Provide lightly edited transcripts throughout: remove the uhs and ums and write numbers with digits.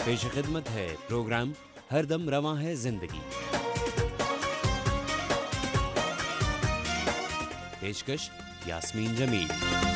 پیش خدمت ہے پروگرام ہر دم رواں ہے زندگی۔ پیشکش یاسمین جمیل۔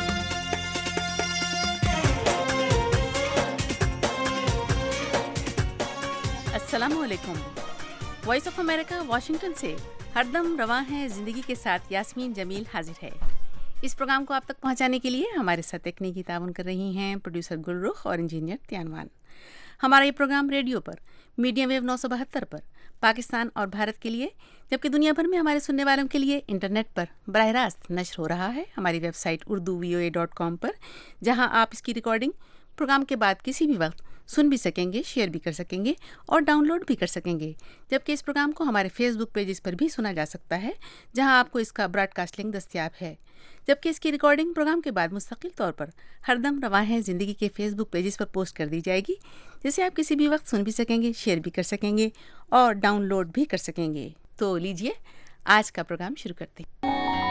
السلام علیکم۔ وائس آف امریکہ واشنگٹن سے ہر دم رواں ہے زندگی کے ساتھ یاسمین جمیل حاضر ہے۔ اس پروگرام کو آپ تک پہنچانے کے لیے ہمارے ساتھ تکنیکی تعاون کر رہی ہیں پروڈیوسر گلرخ اور انجینئر تیانوان۔ ہمارا یہ پروگرام ریڈیو پر میڈیم ویو 972 پر پاکستان اور بھارت کے لیے، جبکہ دنیا بھر میں ہمارے سننے والوں کے لیے انٹرنیٹ پر براہ راست نشر ہو رہا ہے ہماری ویب سائٹ urduvoa.com پر، جہاں آپ اس کی ریکارڈنگ پروگرام کے بعد کسی بھی وقت سن بھی سکیں گے، شیئر بھی کر سکیں گے اور ڈاؤن لوڈ بھی کر سکیں گے، جبکہ اس پروگرام کو ہمارے فیس بک پیجز پر بھی سنا جا سکتا ہے، جہاں آپ کو اس کا براڈ کاسٹ لنک دستیاب ہے، جبکہ اس کی ریکارڈنگ پروگرام کے بعد مستقل طور پر ہر دم رواں ہے زندگی کے فیس بک پیجز پر پوسٹ کر دی جائے گی، جسے آپ کسی بھی وقت سن بھی سکیں گے، شیئر بھی کر سکیں گے اور ڈاؤن لوڈ بھی کر سکیں گے۔ تو لیجئے آج کا پروگرام شروع کرتے ہیں۔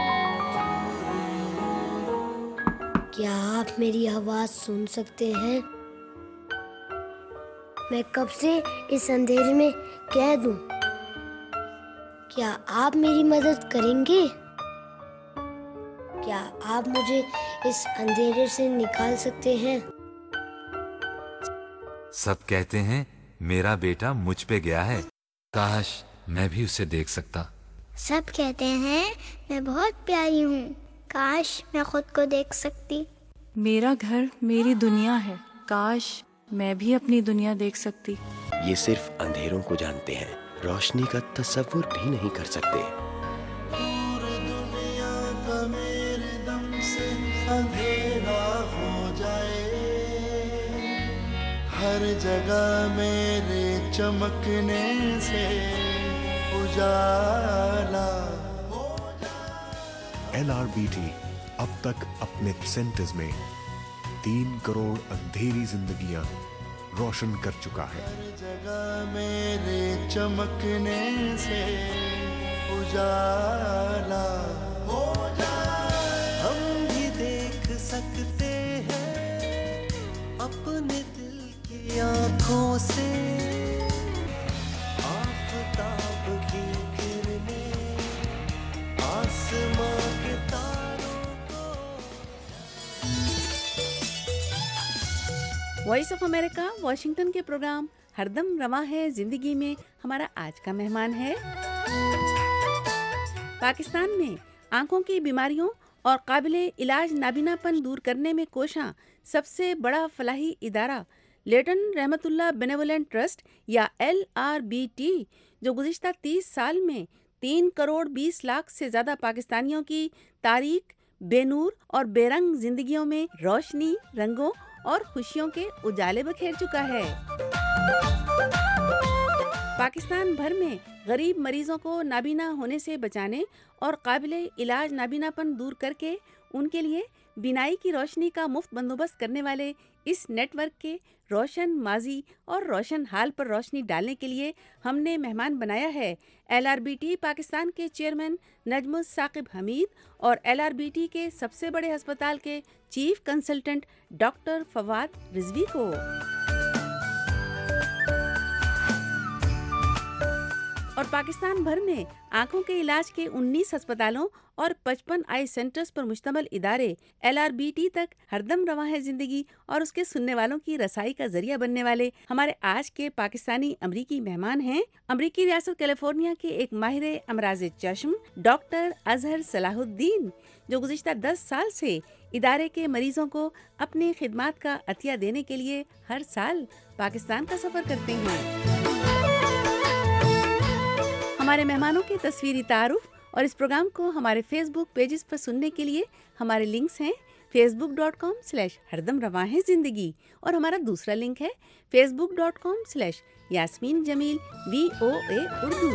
کیا آپ میری آواز سن سکتے ہیں؟ میں کب سے اس اندھیرے میں قید ہوں۔ کیا آپ میری مدد کریں گے؟ کیا آپ مجھے اس اندھیرے سے نکال سکتے ہیں؟ سب کہتے ہیں میرا بیٹا مجھ پہ گیا ہے، کاش میں بھی اسے دیکھ سکتا۔ سب کہتے ہیں میں بہت پیاری ہوں، کاش میں خود کو دیکھ سکتی۔ میرا گھر میری دنیا ہے، کاش میں بھی اپنی دنیا دیکھ سکتی۔ یہ صرف اندھیروں کو جانتے ہیں، روشنی کا تصور بھی نہیں کر سکتے۔ دنیا کا میرے دم سے اندھیرا ہو جائے، ہر جگہ میرے چمکنے سے اجالا ہو جائے۔ LRBT اب تک اپنے سینٹرز میں 3 کروڑ اندھیری زندگیاں روشن کر چکا ہے۔ ہر جگہ میرے چمکنے سے اجالا ہو جائے۔ ہم بھی دیکھ سکتے ہیں اپنے دل کی آنکھوں سے آفتاب کی کرنیں، آسماں کے تاروں کو۔ وائس آف امریکہ واشنگٹن کے پروگرام ہر دم رواں ہے زندگی میں ہمارا آج کا مہمان ہے پاکستان میں آنکھوں کی بیماریوں اور قابل علاج نابینا پن دور کرنے میں کوشاں سب سے بڑا فلاحی ادارہ لیٹن رحمت اللہ بینیولنٹ ٹرسٹ یا LRBT، جو گزشتہ 30 سال میں 3 کروڑ 20 لاکھ سے زیادہ پاکستانیوں کی تاریک، بے نور اور بے رنگ زندگیوں میں روشنی، رنگوں اور خوشیوں کے اجالے بکھیر چکا ہے۔ پاکستان بھر میں غریب مریضوں کو نابینا ہونے سے بچانے اور قابل علاج نابینا پن دور کر کے ان کے لیے بینائی کی روشنی کا مفت بندوبست کرنے والے اس نیٹ ورک کے روشن ماضی اور روشن حال پر روشنی ڈالنے کے لیے ہم نے مہمان بنایا ہے LRBT پاکستان کے چیئرمین نجم الثاقب حمید اور LRBT کے سب سے بڑے ہسپتال کے chief consultant doctor Fawad Rizvi کو۔ اور پاکستان بھر میں آنکھوں کے علاج کے 19 ہسپتالوں اور 55 آئی سینٹرز پر مشتمل ادارے LRBT تک ہر دم رواں ہے زندگی اور اس کے سننے والوں کی رسائی کا ذریعہ بننے والے ہمارے آج کے پاکستانی امریکی مہمان ہیں امریکی ریاست کیلیفورنیا کے ایک ماہر امراض چشم ڈاکٹر اظہر صلاح الدین، جو گزشتہ 10 سال سے ادارے کے مریضوں کو اپنے خدمات کا عطیہ دینے کے لیے ہر سال پاکستان کا سفر کرتے ہیں۔ ہمارے مہمانوں کے تصویری تعارف اور اس پروگرام کو ہمارے فیس بک پیجز پر سننے کے لیے ہمارے لنکس ہیں facebook.com/ہردم رواں ہے زندگی اور ہمارا دوسرا لنک ہے facebook.com/یاسمین جمیل VOA اردو۔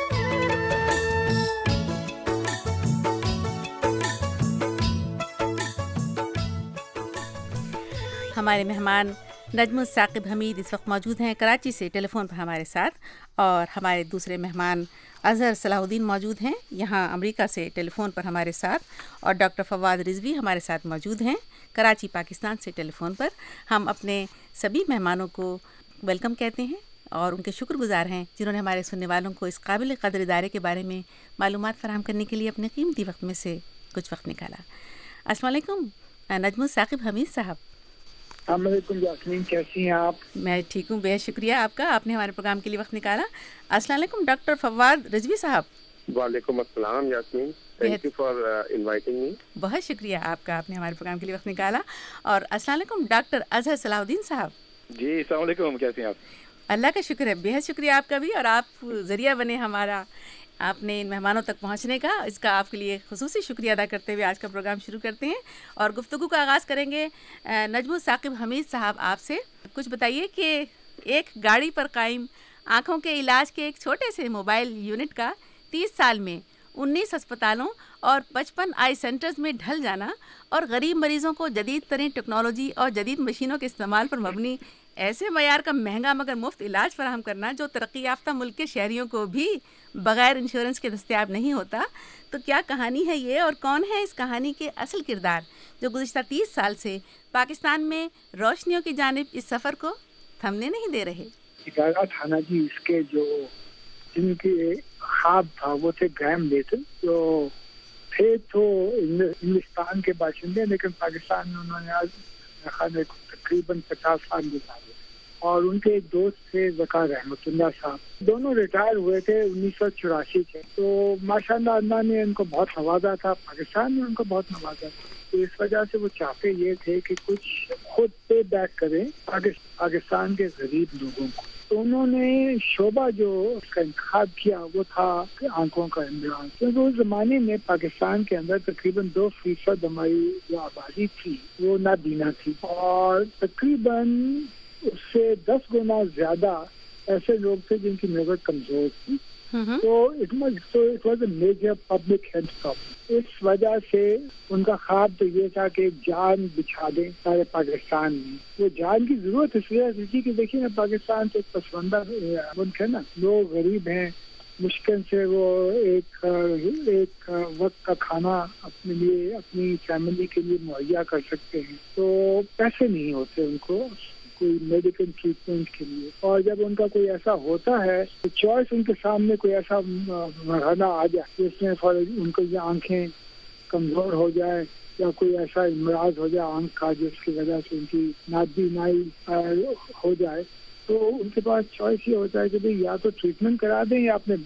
ہمارے مہمان نجم الثاقب حمید اس وقت موجود ہیں کراچی سے ٹیلی فون پر ہمارے ساتھ، اور ہمارے دوسرے مہمان اظہر صلاح الدین موجود ہیں یہاں امریکہ سے ٹیلی فون پر ہمارے ساتھ، اور ڈاکٹر فواد رضوی ہمارے ساتھ موجود ہیں کراچی پاکستان سے ٹیلی فون پر۔ ہم اپنے سبھی مہمانوں کو ویلکم کہتے ہیں اور ان کے شکر گزار ہیں جنہوں نے ہمارے سننے والوں کو اس قابل قدر ادارے کے بارے میں معلومات فراہم کرنے کے لیے اپنے قیمتی وقت میں سے کچھ وقت نکالا۔ السلام علیکم نجم الثاقب حمید صاحب۔ السلام علیکم یاسمین، کیسی ہیں آپ؟ میں ٹھیک ہوں، بہت شکریہ آپ کا، آپ نے ہمارے پروگرام کے لیے وقت نکالا۔ السلام علیکم ڈاکٹر فواد رضوی صاحب۔ وعلیکم السلام Yasmeen, thank you for inviting me. بہت شکریہ آپ کا، آپ نے ہمارے پروگرام کے لیے وقت نکالا۔ اور السلام علیکم ڈاکٹر اظہر صلاح الدین صاحب۔ جی السلام علیکم، کیسے ہیں آپ؟ اللہ کا شکر ہے، بہت شکریہ آپ کا بھی، اور آپ ذریعہ بنے ہمارا آپ نے ان مہمانوں تک پہنچنے کا، اس کا آپ کے لیے خصوصی شکریہ ادا کرتے ہوئے آج کا پروگرام شروع کرتے ہیں اور گفتگو کا آغاز کریں گے نجم الثاقب حمید صاحب آپ سے۔ کچھ بتائیے کہ ایک گاڑی پر قائم آنکھوں کے علاج کے ایک چھوٹے سے موبائل یونٹ کا 30 سال میں 19 ہسپتالوں اور 55 آئی سینٹرز میں ڈھل جانا اور غریب مریضوں کو جدید ترین ٹیکنالوجی اور جدید مشینوں کے استعمال پر مبنی ایسے معیار کا مہنگا مگر مفت علاج فراہم کرنا جو ترقی یافتہ ملک کے شہریوں کو بھی بغیر انشورنس کے دستیاب نہیں ہوتا، تو کیا کہانی ہے یہ اور کون ہے اس کہانی کے اصل کردار جو گزشتہ 30 سال سے پاکستان میں روشنیوں کی جانب اس سفر کو تھمنے نہیں دے رہے؟ ادارہ تھا نا جی، اس کے جو جن کے خواب تھا وہ تھے گرہم بیٹل، جو تھے تو ہندوستان کے باشندے، لیکن پاکستان میں انہوں نے تقریباً 50 سال گزارے، اور ان کے ایک دوست تھے ذکا رحمت اللہ صاحب، دونوں ریٹائر ہوئے تھے 1984 سے۔ تو ماشاءاللہ اللہ نے ان کو بہت نوازا تھا، پاکستان نے ان کو بہت نوازا تھا، تو اس وجہ سے وہ چاہتے یہ تھے کہ کچھ خود پے بیک کریں پاکستان کے غریب لوگوں کو۔ تو انہوں نے شعبہ جو اس کا انتخاب کیا وہ تھا آنکھوں کا امراض، کیونکہ اس زمانے میں پاکستان کے اندر تقریباً 2% ہماری جو آبادی تھی وہ نابینا تھی، اور تقریباً اس سے 10 گنا زیادہ ایسے لوگ تھے جن کی نظر کمزور تھی۔ تو it was a major public health problem. اس وجہ سے ان کا خواب تو یہ تھا کہ جان بچھا دیں سارے پاکستان میں۔ وہ جان کی ضرورت اس وجہ سے تھی کہ دیکھیے نا، پاکستان تو ایک پسماندہ ملک ہے نا، لوگ غریب ہیں، مشکل سے وہ ایک وقت کا کھانا اپنے لیے اپنی فیملی کے لیے مہیا کر سکتے ہیں، تو پیسے نہیں ہوتے ان کو کوئی میڈیکل ٹریٹمنٹ کے لیے، اور جب ان کا کوئی ایسا ہوتا ہے تو چوائس ان کے سامنے کوئی ایسا مرحلہ آ جائے جس میں ان کو یہ آنکھیں کمزور ہو جائے یا کوئی ایسا امراض ہو جائے آنکھ کا جس کی وجہ سے ان کی نابینائی ہو جائے، تو ان کے پاس چوائس یہ ہوتا ہے کہ بھائی یا تو ٹریٹمنٹ کرا دیں یا اپنے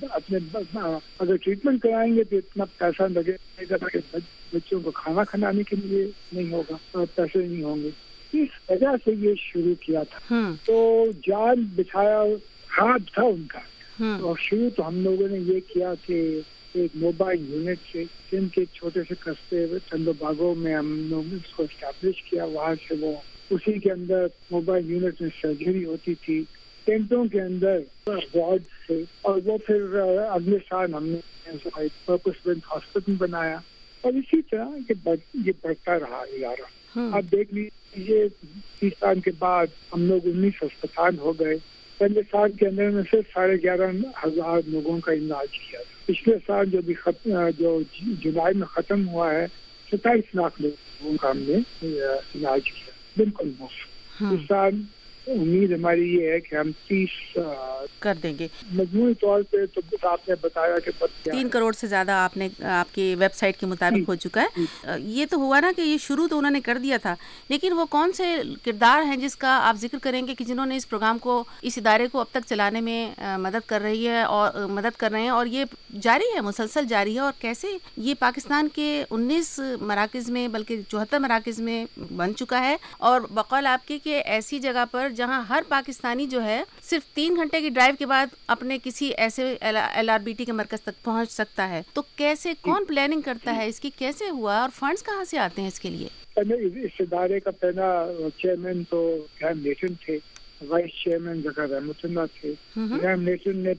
اگر ٹریٹمنٹ کرائیں گے تو اتنا پیسہ لگے گا کہ بچوں کو کھانا کھلانے کے لیے نہیں ہوگا اور پیسے نہیں ہوں گے۔ اس وجہ سے یہ شروع کیا تھا، تو جان بچھایا خواب تھا ان کا، اور شروع تو ہم لوگوں نے یہ کیا کہ ایک موبائل یونٹ سے جن کے چھوٹے سے قصبے چندو باغوں میں ہم لوگ اس کو اسٹیبلش کیا، وہاں سے وہ اسی کے اندر موبائل یونٹ میں سرجری ہوتی تھی ٹینٹوں کے اندر وارڈ سے، اور وہ پھر اگلے سال ہم نے پرپس بینٹ ہاسپٹل بنایا، اور اسی طرح یہ بڑھتا رہا ادارہ۔ آپ دیکھ لیجیے 30 سال کے بعد ہم لوگ 19 ہسپتال ہو گئے، پہلے سال کے اندر میں صرف 11,500 لوگوں کا علاج کیا تھا، پچھلے سال جو جولائی میں ختم ہوا ہے 27 لاکھ لوگوں کا ہم نے علاج کیا بالکل مفت۔ اس سال امید ہماری یہ ہے کہ ہم 30 کر دیں گے مجموعی طور پہ۔ تو آپ نے بتایا کہ 3 کروڑ سے زیادہ آپ کی ویب سائٹ کے مطابق ہو چکا ہے۔ یہ تو ہوا نا کہ یہ شروع تو انہوں نے کر دیا تھا، لیکن وہ کون سے کردار ہیں جس کا آپ ذکر کریں گے کہ جنہوں نے اس پروگرام کو، اس ادارے کو اب تک چلانے میں مدد کر رہے ہیں اور یہ جاری ہے، مسلسل جاری ہے، اور کیسے یہ پاکستان کے 19 مراکز میں بلکہ 74 مراکز میں بن چکا ہے، اور بقول آپ کی کہ ایسی جگہ پر جہاں ہر پاکستانی جو ہے صرف 3 گھنٹے کی ڈرائیو کے بعد اپنے کسی ایسے LRBT کے مرکز تک پہنچ سکتا ہے، تو کیسے، کون پلاننگ کرتا ہے اس کی، کیسے ہوا اور فنڈز کہاں سے آتے ہیں اس کے لیے؟ اس ادارے کا پہلا چیئرمین تو گرہم لیٹن تھے، وائس چیئرمین ذکا رحمت اللہ تھے۔ گرہم لیٹن نے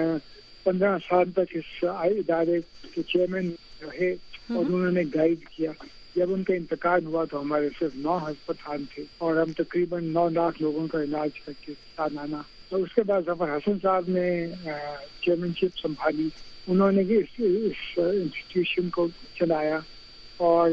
15 سال تک اس ادارے کے چیئرمین رہے اور انہوں نے گائیڈ کیا۔ جب ان کا انتقال ہوا تو ہمارے صرف 9 ہسپتال تھے اور ہم تقریباً 9 لاکھ لوگوں کا علاج کر کے سالانہ۔ اور اس کے بعد ظفر حسن صاحب نے چیئرمین شپ سنبھالی، انہوں نے بھی اس انسٹیٹیوشن کو چلایا، اور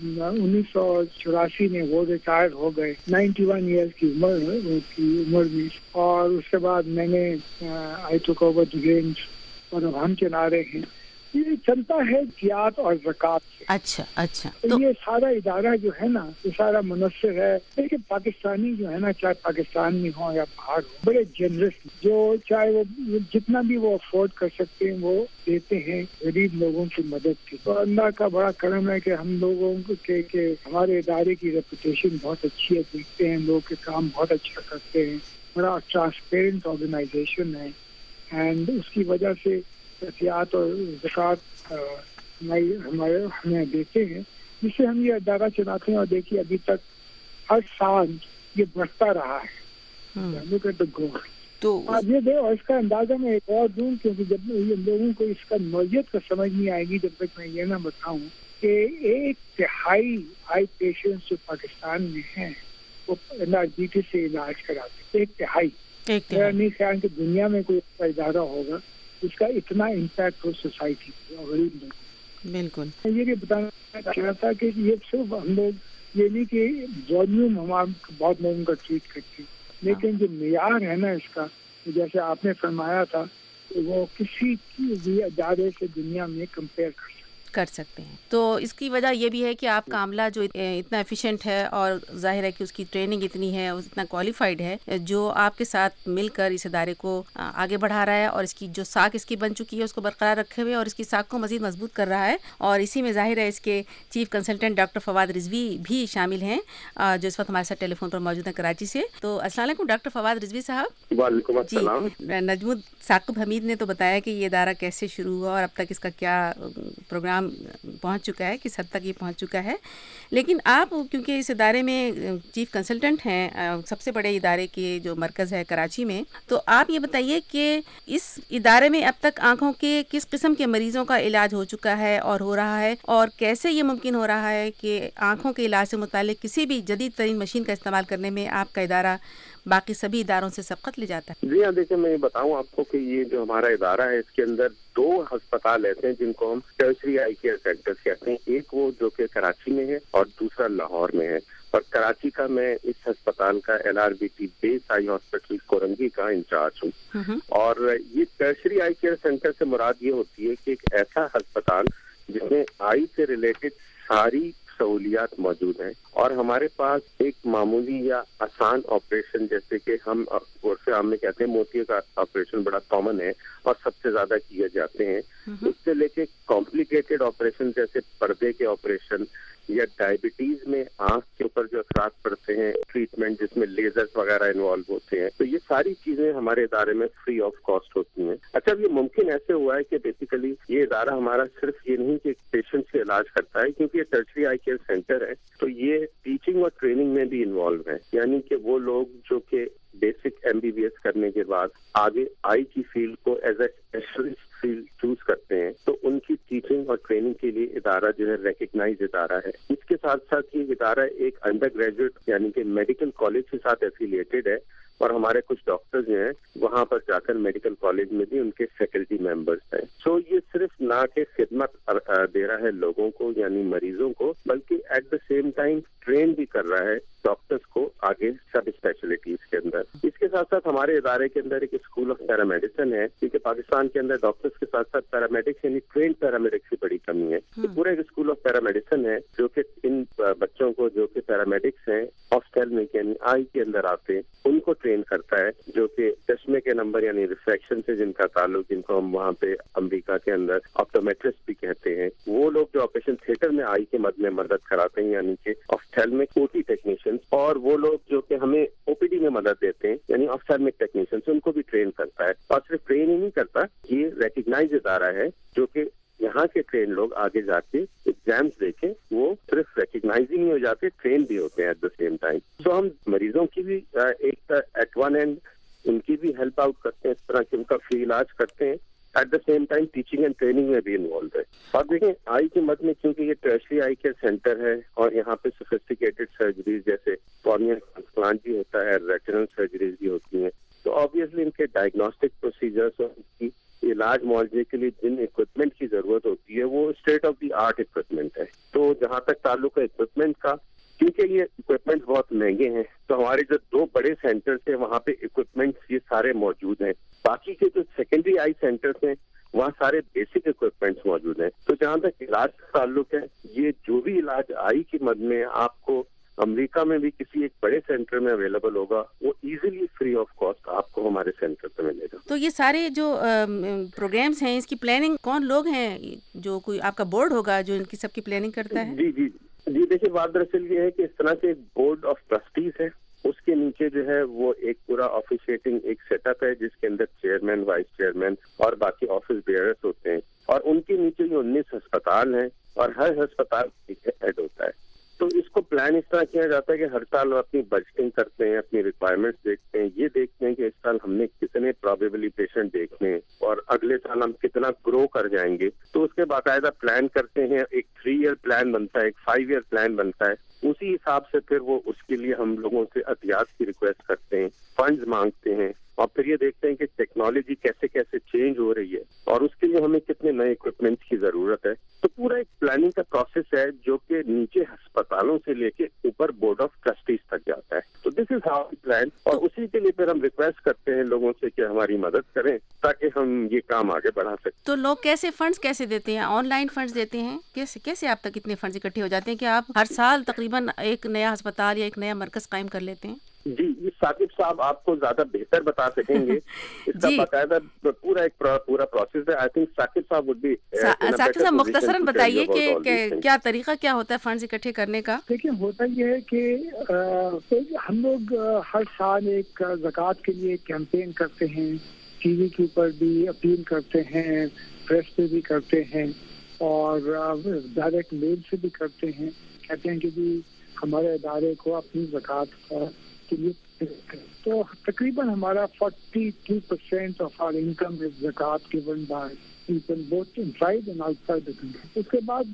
1984 میں وہ ریٹائر ہو گئے 91 ایئرس کی عمر میں. اور اس کے بعد میں نے آئی ٹوک اوور دی رینج اور اب ہم چلا رہے ہیں. یہ چلتا ہے زکوٰۃ اور زکوٰۃ سے. اچھا تو یہ سارا ادارہ جو ہے نا یہ سارا منحصر ہے. لیکن پاکستانی جو ہے نا چاہے پاکستان میں ہو یا باہر ہو بڑے جنرس جو چاہے وہ جتنا بھی وہ افورڈ کر سکتے ہیں وہ دیتے ہیں غریب لوگوں کی مدد کی. تو اللہ کا بڑا کرم ہے کہ ہم لوگوں کے ہمارے ادارے کی ریپوٹیشن بہت اچھی ہے. دیکھتے ہیں لوگ کے کام بہت اچھا کرتے ہیں. بڑا ٹرانسپیرنٹ آرگنائزیشن ہے اینڈ اس کی وجہ سے زکوٰۃ اور زکوٰۃ ہمیں دیتے ہیں جس سے ہم یہ ادارہ چلاتے ہیں. اور دیکھیے ابھی تک ہر سال یہ بڑھتا رہا ہے. تو اب یہ اور اس کا اندازہ میں ایک اور دوں کیونکہ جب یہ لوگوں کو اس کا نوعیت کا سمجھ نہیں آئے گی جب تک میں یہ نہ بتاؤں کہ 1/3 آئی پیشنٹس جو پاکستان میں ہیں وہ NRBT سے علاج کراتے. 1/3. میرا نہیں خیال کہ دنیا میں کوئی ایسا ادارہ ہوگا اس کا اتنا امپیکٹ ہو سوسائٹی اور غریب لوگوں. بالکل. یہ بھی بتانا چاہتا تھا کہ یہ صرف ہم لوگ یہ نہیں کہ والیوم ہم بہت لوگوں کا ٹریٹ کرتے ہیں لیکن جو معیار ہے نا اس کا جیسے آپ نے فرمایا تھا کہ وہ کسی بھی ادارے سے دنیا میں کمپیئر کر سکتے ہیں. تو اس کی وجہ یہ بھی ہے کہ آپ کا عملہ جو اتنا ایفیشینٹ ہے اور ظاہر ہے کہ اس کی ٹریننگ اتنی ہے اتنا کوالیفائڈ ہے جو آپ کے ساتھ مل کر اس ادارے کو آگے بڑھا رہا ہے اور اس کی جو ساکھ اس کی بن چکی ہے اس کو برقرار رکھے ہوئے اور اس کی ساکھ کو مزید مضبوط کر رہا ہے. اور اسی میں ظاہر ہے اس کے chief consultant doctor Fawad Rizvi بھی شامل ہیں جو اس وقت ہمارے ساتھ ٹیلی فون پر موجود ہیں کراچی سے. تو السلام علیکم ڈاکٹر فواد رضوی صاحب. وعلیکم السلام. نجم ثاقب حمید نے تو بتایا کہ یہ ادارہ کیسے شروع ہوا اور اب تک اس کا کیا پروگرام پہنچ چکا ہے کس حد تک یہ پہنچ چکا ہے. لیکن آپ کیونکہ اس ادارے میں چیف کنسلٹنٹ ہیں سب سے بڑے ادارے کے جو مرکز ہے کراچی میں تو آپ یہ بتائیے کہ اس ادارے میں اب تک آنکھوں کے کس قسم کے مریضوں کا علاج ہو چکا ہے اور ہو رہا ہے اور کیسے یہ ممکن ہو رہا ہے کہ آنکھوں کے علاج سے متعلق کسی بھی جدید ترین مشین کا استعمال کرنے میں آپ کا ادارہ باقی سبھی اداروں سے سبقت لے جاتا ہے. جی ہاں دیکھیں میں یہ بتاؤں آپ کو کہ یہ جو ہمارا ادارہ ہے اس کے اندر 2 ہسپتال ایسے ہیں جن کو ہم ٹرشری آئی کیئر سینٹرز کہتے ہیں. ایک وہ جو کہ کراچی میں ہے اور دوسرا لاہور میں ہے. اور کراچی کا میں اس ہسپتال کا NRBT base eye hospital Korangi کا انچارج ہوں. اور یہ ٹرشری آئی کیئر سینٹر سے مراد یہ ہوتی ہے کہ ایک ایسا ہسپتال جس میں آئی سے ریلیٹڈ ساری سہولیات موجود ہیں اور ہمارے پاس ایک معمولی یا آسان آپریشن جیسے کہ ہم عرف عام میں کہتے ہیں موتیے کا آپریشن بڑا کامن ہے اور سب سے زیادہ کیے جاتے ہیں. اس سے لے کے کمپلیکیٹڈ آپریشن جیسے پردے کے آپریشن یا ڈائبٹیز میں آنکھ کے اوپر جو اثرات پڑتے ہیں ٹریٹمنٹ جس میں لیزرز وغیرہ انوالو ہوتے ہیں تو یہ ساری چیزیں ہمارے ادارے میں فری آف کاسٹ ہوتی ہیں. اچھا یہ ممکن ایسے ہوا ہے کہ بیسیکلی یہ ادارہ ہمارا صرف یہ نہیں کہ پیشنٹ سے علاج کرتا ہے کیونکہ یہ ٹرشری آئی کیئر سینٹر ہے تو یہ ٹیچنگ اور ٹریننگ میں بھی انوالو ہے. یعنی کہ وہ لوگ جو کہ بیسک MBBS کرنے کے بعد آگے آئی کی فیلڈ کو as a specialist field choose کرتے ہیں تو ان کی ٹیچنگ اور ٹریننگ کے لیے ادارہ جو ہے ریکگنائز ادارہ ہے. اس کے ساتھ ساتھ یہ ادارہ ایک انڈر گریجویٹ یعنی کہ میڈیکل کالج کے ساتھ ایفیلیٹڈ ہے اور ہمارے کچھ ڈاکٹرز جو ہیں وہاں پر جا کر میڈیکل کالج میں بھی ان کے فیکلٹی ممبرز ہیں. سو یہ صرف نہ کہ خدمت دے رہا ہے لوگوں کو یعنی مریضوں کو بلکہ at the same time train بھی کر رہا ہے ڈاکٹرز کو آگے سب اسپیشلٹیز کے اندر. اس کے ساتھ ساتھ ہمارے ادارے کے اندر ایک اسکول آف پیرامیڈیسن ہے کیونکہ پاکستان کے اندر ڈاکٹرز کے ساتھ ساتھ پیرامیڈکس یعنی ٹرینڈ پیرامیڈکس کی بڑی کمی ہے. تو پورا ایک اسکول آف پیرامیڈیسن ہے جو کہ ان بچوں کو جو کہ پیرامیڈکس ہیں آفٹلمک یعنی آئی کے اندر آتے ہیں ان کو ٹرین کرتا ہے جو کہ چشمے کے نمبر یعنی ریفریکشن سے جن کا تعلق جن کو ہم وہاں پہ امریکہ کے اندر آپٹومیٹرسٹ بھی کہتے ہیں وہ لوگ جو آپریشن تھیٹر میں آئی کے مد میں مدد کراتے ہیں یعنی کہ آفٹلمک OT ٹیکنیشینز اور وہ لوگ جو کہ ہمیں OPD میں مدد دیتے ہیں یعنی آفٹلمک ٹیکنیشینز ان کو بھی ٹرین کرتا ہے. اور صرف ٹرین ہی نہیں کرتا یہ ریکگنائز ادارہ ہے جو کہ یہاں کے ٹرین لوگ آگے جا کے ایگزامز دے کے وہ صرف ریکگنائز ہی نہیں ہو جاتے ٹرین بھی ہوتے ہیں at the same time. So ہم مریضوں کی بھی ایک ایٹ ون اینڈ ان کی بھی ہیلپ آؤٹ کرتے ہیں اس طرح کہ ان کا فری علاج کرتے ہیں at the same time teaching and training میں بھی انوالو ہے. اور دیکھیں آئی کے مد میں کیونکہ یہ ٹرشری آئی کیئر سینٹر ہے اور یہاں پہ سوفسٹیکیٹڈ سرجریز جیسے کارنیا ٹرانسپلانٹ بھی ہوتا ہے ریٹینل سرجریز بھی ہوتی ہیں تو آبویسلی ان کے ڈائگنوسٹک پروسیجرس اور ان کی علاج معالجے کے لیے جن اکوپمنٹ کی ضرورت ہوتی ہے وہ state of the art equipment ہے. تو جہاں تک تعلق ہے اکوپمنٹ کا، کیونکہ یہ اکوپمنٹ بہت مہنگے ہیں، تو ہمارے جو 2 بڑے سینٹرز ہیں وہاں پہ اکوپمنٹس یہ سارے موجود ہیں. باقی کے جو سیکنڈری آئی سینٹرز ہیں وہاں سارے بیسک اکوپمنٹس موجود ہیں. تو جہاں تک علاج کا تعلق ہے، یہ جو بھی علاج آئی کی مد میں آپ کو امریکہ میں بھی کسی ایک بڑے سینٹر میں اویلیبل ہوگا، وہ ایزیلی فری آف کاسٹ آپ کو ہمارے سینٹر پہ ملے گا. تو یہ سارے جو پروگرامز ہیں، اس کی پلاننگ کون لوگ ہیں؟ جو کوئی آپ کا بورڈ ہوگا جو ان کی سب کی پلاننگ کرتا ہے؟ جی دیکھیے، بات دراصل یہ ہے کہ اس طرح سے ایک بورڈ آف ٹرسٹیز ہے، اس کے نیچے جو ہے وہ ایک پورا آفیشیٹنگ ایک سیٹ اپ ہے جس کے اندر چیئرمین، وائس چیئرمین اور باقی آفس بیئرز ہوتے ہیں، اور ان کے نیچے یہ 19 ہسپتال ہیں اور ہر ہسپتال ایک ہیڈ ہوتا ہے. تو اس کو پلان اس طرح کیا جاتا ہے کہ ہر سال وہ اپنی بجٹنگ کرتے ہیں، اپنی ریکوائرمنٹس دیکھتے ہیں، یہ دیکھتے ہیں کہ اس سال ہم نے کتنے پرابیبلی پیشنٹ دیکھنے ہیں اور اگلے سال ہم کتنا گرو کر جائیں گے. تو اس کے باقاعدہ پلان کرتے ہیں، ایک 3 ایئر پلان بنتا ہے، ایک 5 ایئر پلان بنتا ہے. اسی حساب سے پھر وہ اس کے لیے ہم لوگوں سے عطیات کی ریکویسٹ کرتے ہیں، فنڈز مانگتے ہیں، اور پھر یہ دیکھتے ہیں کہ ٹیکنالوجی کیسے کیسے چینج ہو رہی ہے اور اس کے لیے ہمیں کتنے نئے اکوپمنٹس کی ضرورت ہے. تو پورا ایک پلاننگ کا پروسیس ہے جو کہ نیچے ہسپتالوں سے لے کے اوپر بورڈ آف ٹرسٹیز تک جاتا ہے. تو دس از ہاؤ پلان، اور اسی کے لیے پھر ہم ریکویسٹ کرتے ہیں لوگوں سے کہ ہماری مدد کریں تاکہ ہم یہ کام آگے بڑھا سکیں. تو لوگ کیسے فنڈز کیسے دیتے ہیں؟ آن لائن فنڈز دیتے ہیں؟ کیسے آپ تک اتنے فنڈز اکٹھے ہو جاتے ہیں کہ آپ ہر سال تقریباً ایک نیا ہسپتال یا ایک نیا مرکز قائم کر لیتے ہیں؟ جی، یہ ثاقب صاحب آپ کو زیادہ بہتر بتا سکیں گے. اس کا باقاعدہ پورا ایک پورا پروسیس ہے. آئی تھنک ثاقب صاحب وڈ بی. ثاقب صاحب مختصراً بتائیے کہ کیا طریقہ کیا ہوتا ہے فنڈز اکٹھے کرنے کا؟ دیکھیں، ہوتا یہ ہے کہ ہم لوگ ہر سال ایک زکوٰۃ کے لیے کیمپین کرتے ہیں، ٹی وی کے اوپر بھی اپیل کرتے ہیں، پریس پہ بھی کرتے ہیں، اور ڈائریکٹ میل سے بھی کرتے ہیں. کہتے ہیں کہ جی ہمارے ادارے کو اپنی زکوٰۃ کے لیے، تو تقریباً ہمارا 42% of are income is zakat given by people both inside and outside the country. اس کے بعد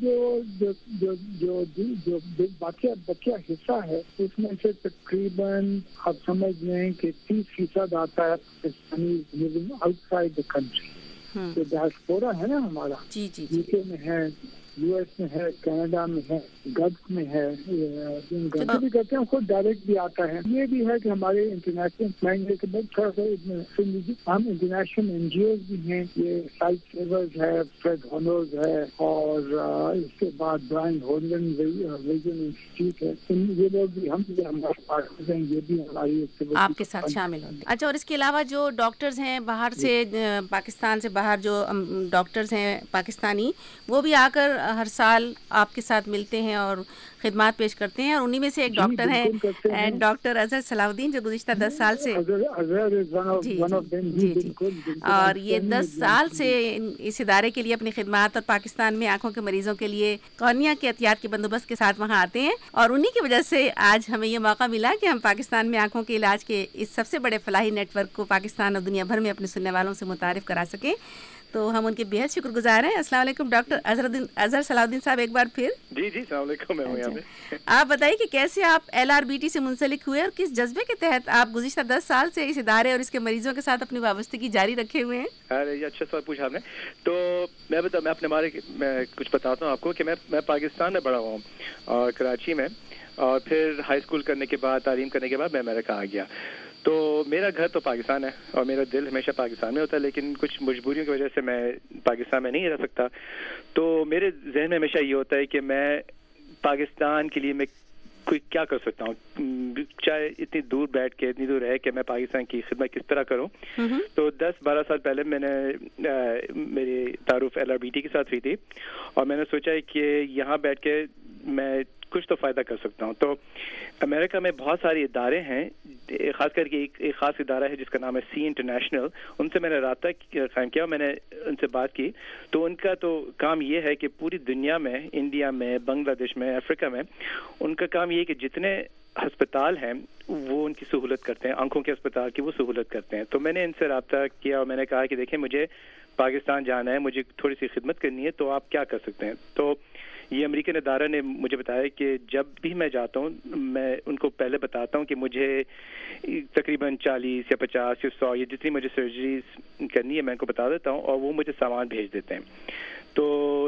جو بقیہ حصہ ہے اس میں سے تقریباً آپ سمجھ لیں کہ 30% آتا ہے Pakistani living outside the country. جو ڈائسپورا ہے نا ہمارا، یو کے میں ہے، یو ایس میں ہے، کینیڈا میں ہے، گلف میں ہے، بھی کرتے ہیں، خود ڈائریکٹ بھی آتا ہے. یہ بھی ہے کہ ہمارے انٹرنیشنل تھوڑا سا ہم انٹرنیشنل این جی اوز بھی ہیں. یہ سائٹ سیورز ہے، فریڈ ہونرز ہے، اور اس کے بعد برائن ہولن ویژن انسٹیٹیوٹ ہے. یہ لوگ بھی ہمارے پارٹنرز ہیں، یہ بھی ہماری آپ کے ساتھ شامل ہوتے ہیں. اچھا، اور اس کے علاوہ جو ڈاکٹرز ہیں باہر سے، پاکستان سے باہر جو ڈاکٹرز ہیں پاکستانی، وہ بھی آ کر ہر سال آپ کے ساتھ ملتے ہیں اور خدمات پیش کرتے ہیں، اور انہی میں سے ایک ڈاکٹر ہیں ڈاکٹر اظہر صلاح الدین، جو گزشتہ 10 سال سے اور یہ 10 سال سے اس ادارے کے لیے اپنی خدمات اور پاکستان میں آنکھوں کے مریضوں کے لیے کارنیا کے احتیاط کے بندوبست کے ساتھ وہاں آتے ہیں، اور انہی کی وجہ سے آج ہمیں یہ موقع ملا کہ ہم پاکستان میں آنکھوں کے علاج کے اس سب سے بڑے فلاحی نیٹ ورک کو پاکستان اور دنیا بھر میں اپنے سننے والوں سے متعارف کرا سکیں. تو ہم ان کے بے حد شکر گزار ہیں. السلام علیکم ڈاکٹر اظہر صلاح الدین صاحب، ایک بار پھر. جی السلام علیکم. میں ہوں یہاں پہ. آپ بتائیے کہ کیسے آپ LRBT سے منسلک ہوئے اور کس جذبے کے تحت آپ گزشتہ 10 سال سے اس ادارے اور اس کے مریضوں کے ساتھ اپنی وابستگی جاری رکھے ہوئے ہیں؟ ارے یہ اچھا سوال پوچھا آپ نے. تو میں اپنے بارے میں کچھ بتاتا ہوں آپ کو کہ میں پاکستان میں بڑا ہوا ہوں، اور کراچی میں، اور پھر ہائی اسکول کرنے کے بعد، تعلیم کرنے کے بعد میں امریکہ آ گیا. تو میرا گھر تو پاکستان ہے اور میرا دل ہمیشہ پاکستان میں ہوتا ہے، لیکن کچھ مجبوریوں کی وجہ سے میں پاکستان میں نہیں رہ سکتا. تو میرے ذہن میں ہمیشہ یہ ہوتا ہے کہ میں پاکستان کے لیے میں کوئی کیا کر سکتا ہوں، چاہے اتنی دور بیٹھ کے، اتنی دور رہ کے میں پاکستان کی خدمت کس طرح کروں. تو 10-12 سال پہلے میں نے میری تعارف LRBT کے ساتھ ہوئی تھی، اور میں نے سوچا کہ یہاں بیٹھ کے میں کچھ تو فائدہ کر سکتا ہوں. تو امریکہ میں بہت سارے ادارے ہیں، خاص کر کے ایک خاص ادارہ ہے جس کا نام ہے سی انٹرنیشنل. ان سے میں نے رابطہ قائم کیا، میں نے ان سے بات کی. تو ان کا تو کام یہ ہے کہ پوری دنیا میں، انڈیا میں، بنگلہ دیش میں، افریقہ میں، ان کا کام یہ ہے کہ جتنے ہسپتال ہیں وہ ان کی سہولت کرتے ہیں، آنکھوں کے اسپتال کی وہ سہولت کرتے ہیں. تو میں نے ان سے رابطہ کیا اور میں نے کہا کہ دیکھیں مجھے پاکستان جانا ہے، مجھے تھوڑی سی خدمت کرنی ہے، تو آپ کیا کر سکتے ہیں. تو یہ امریکن ادارہ نے مجھے بتایا کہ جب بھی میں جاتا ہوں میں ان کو پہلے بتاتا ہوں کہ مجھے تقریباً 40 یا 50 یا 100 یا جتنی مجھے سرجریز کرنی ہے میں ان کو بتا دیتا ہوں اور وہ مجھے سامان بھیج دیتے ہیں. تو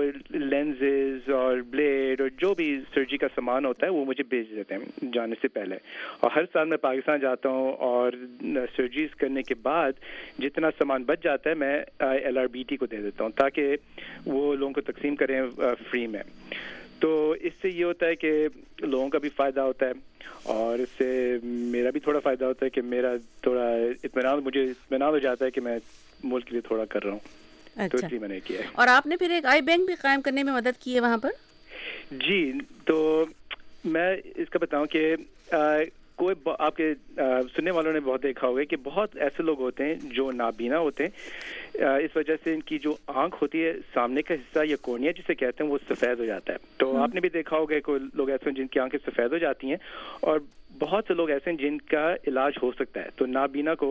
لینزز اور بلیڈ اور جو بھی سرجری کا سامان ہوتا ہے وہ مجھے بھیج دیتے ہیں جانے سے پہلے. اور ہر سال میں پاکستان جاتا ہوں اور سرجریز کرنے کے بعد جتنا سامان بچ جاتا ہے میں LRBT کو دے دیتا ہوں تاکہ وہ لوگوں کو تقسیم کریں فری میں. تو اس سے یہ ہوتا ہے کہ لوگوں کا بھی فائدہ ہوتا ہے اور اس سے میرا بھی تھوڑا فائدہ ہوتا ہے کہ میرا تھوڑا مجھے اطمینان ہو جاتا ہے کہ میں ملک کے لیے تھوڑا کر رہا ہوں. تو اس لیے میں نے کیا ہے. اور آپ نے پھر ایک آئی بینک بھی قائم کرنے میں مدد کی ہے وہاں پر؟ جی, تو میں اس کا بتاؤں کہ کوئی آپ کے سننے والوں نے بہت دیکھا ہوگا کہ بہت ایسے لوگ ہوتے ہیں جو نابینا ہوتے ہیں, اس وجہ سے ان کی جو آنکھ ہوتی ہے سامنے کا حصہ یا کورنیا جسے کہتے ہیں وہ سفید ہو جاتا ہے. تو آپ نے بھی دیکھا ہوگا کوئی لوگ ایسے ہیں جن کی آنکھیں سفید ہو جاتی ہیں اور بہت سے لوگ ایسے ہیں جن کا علاج ہو سکتا ہے. تو نابینا کو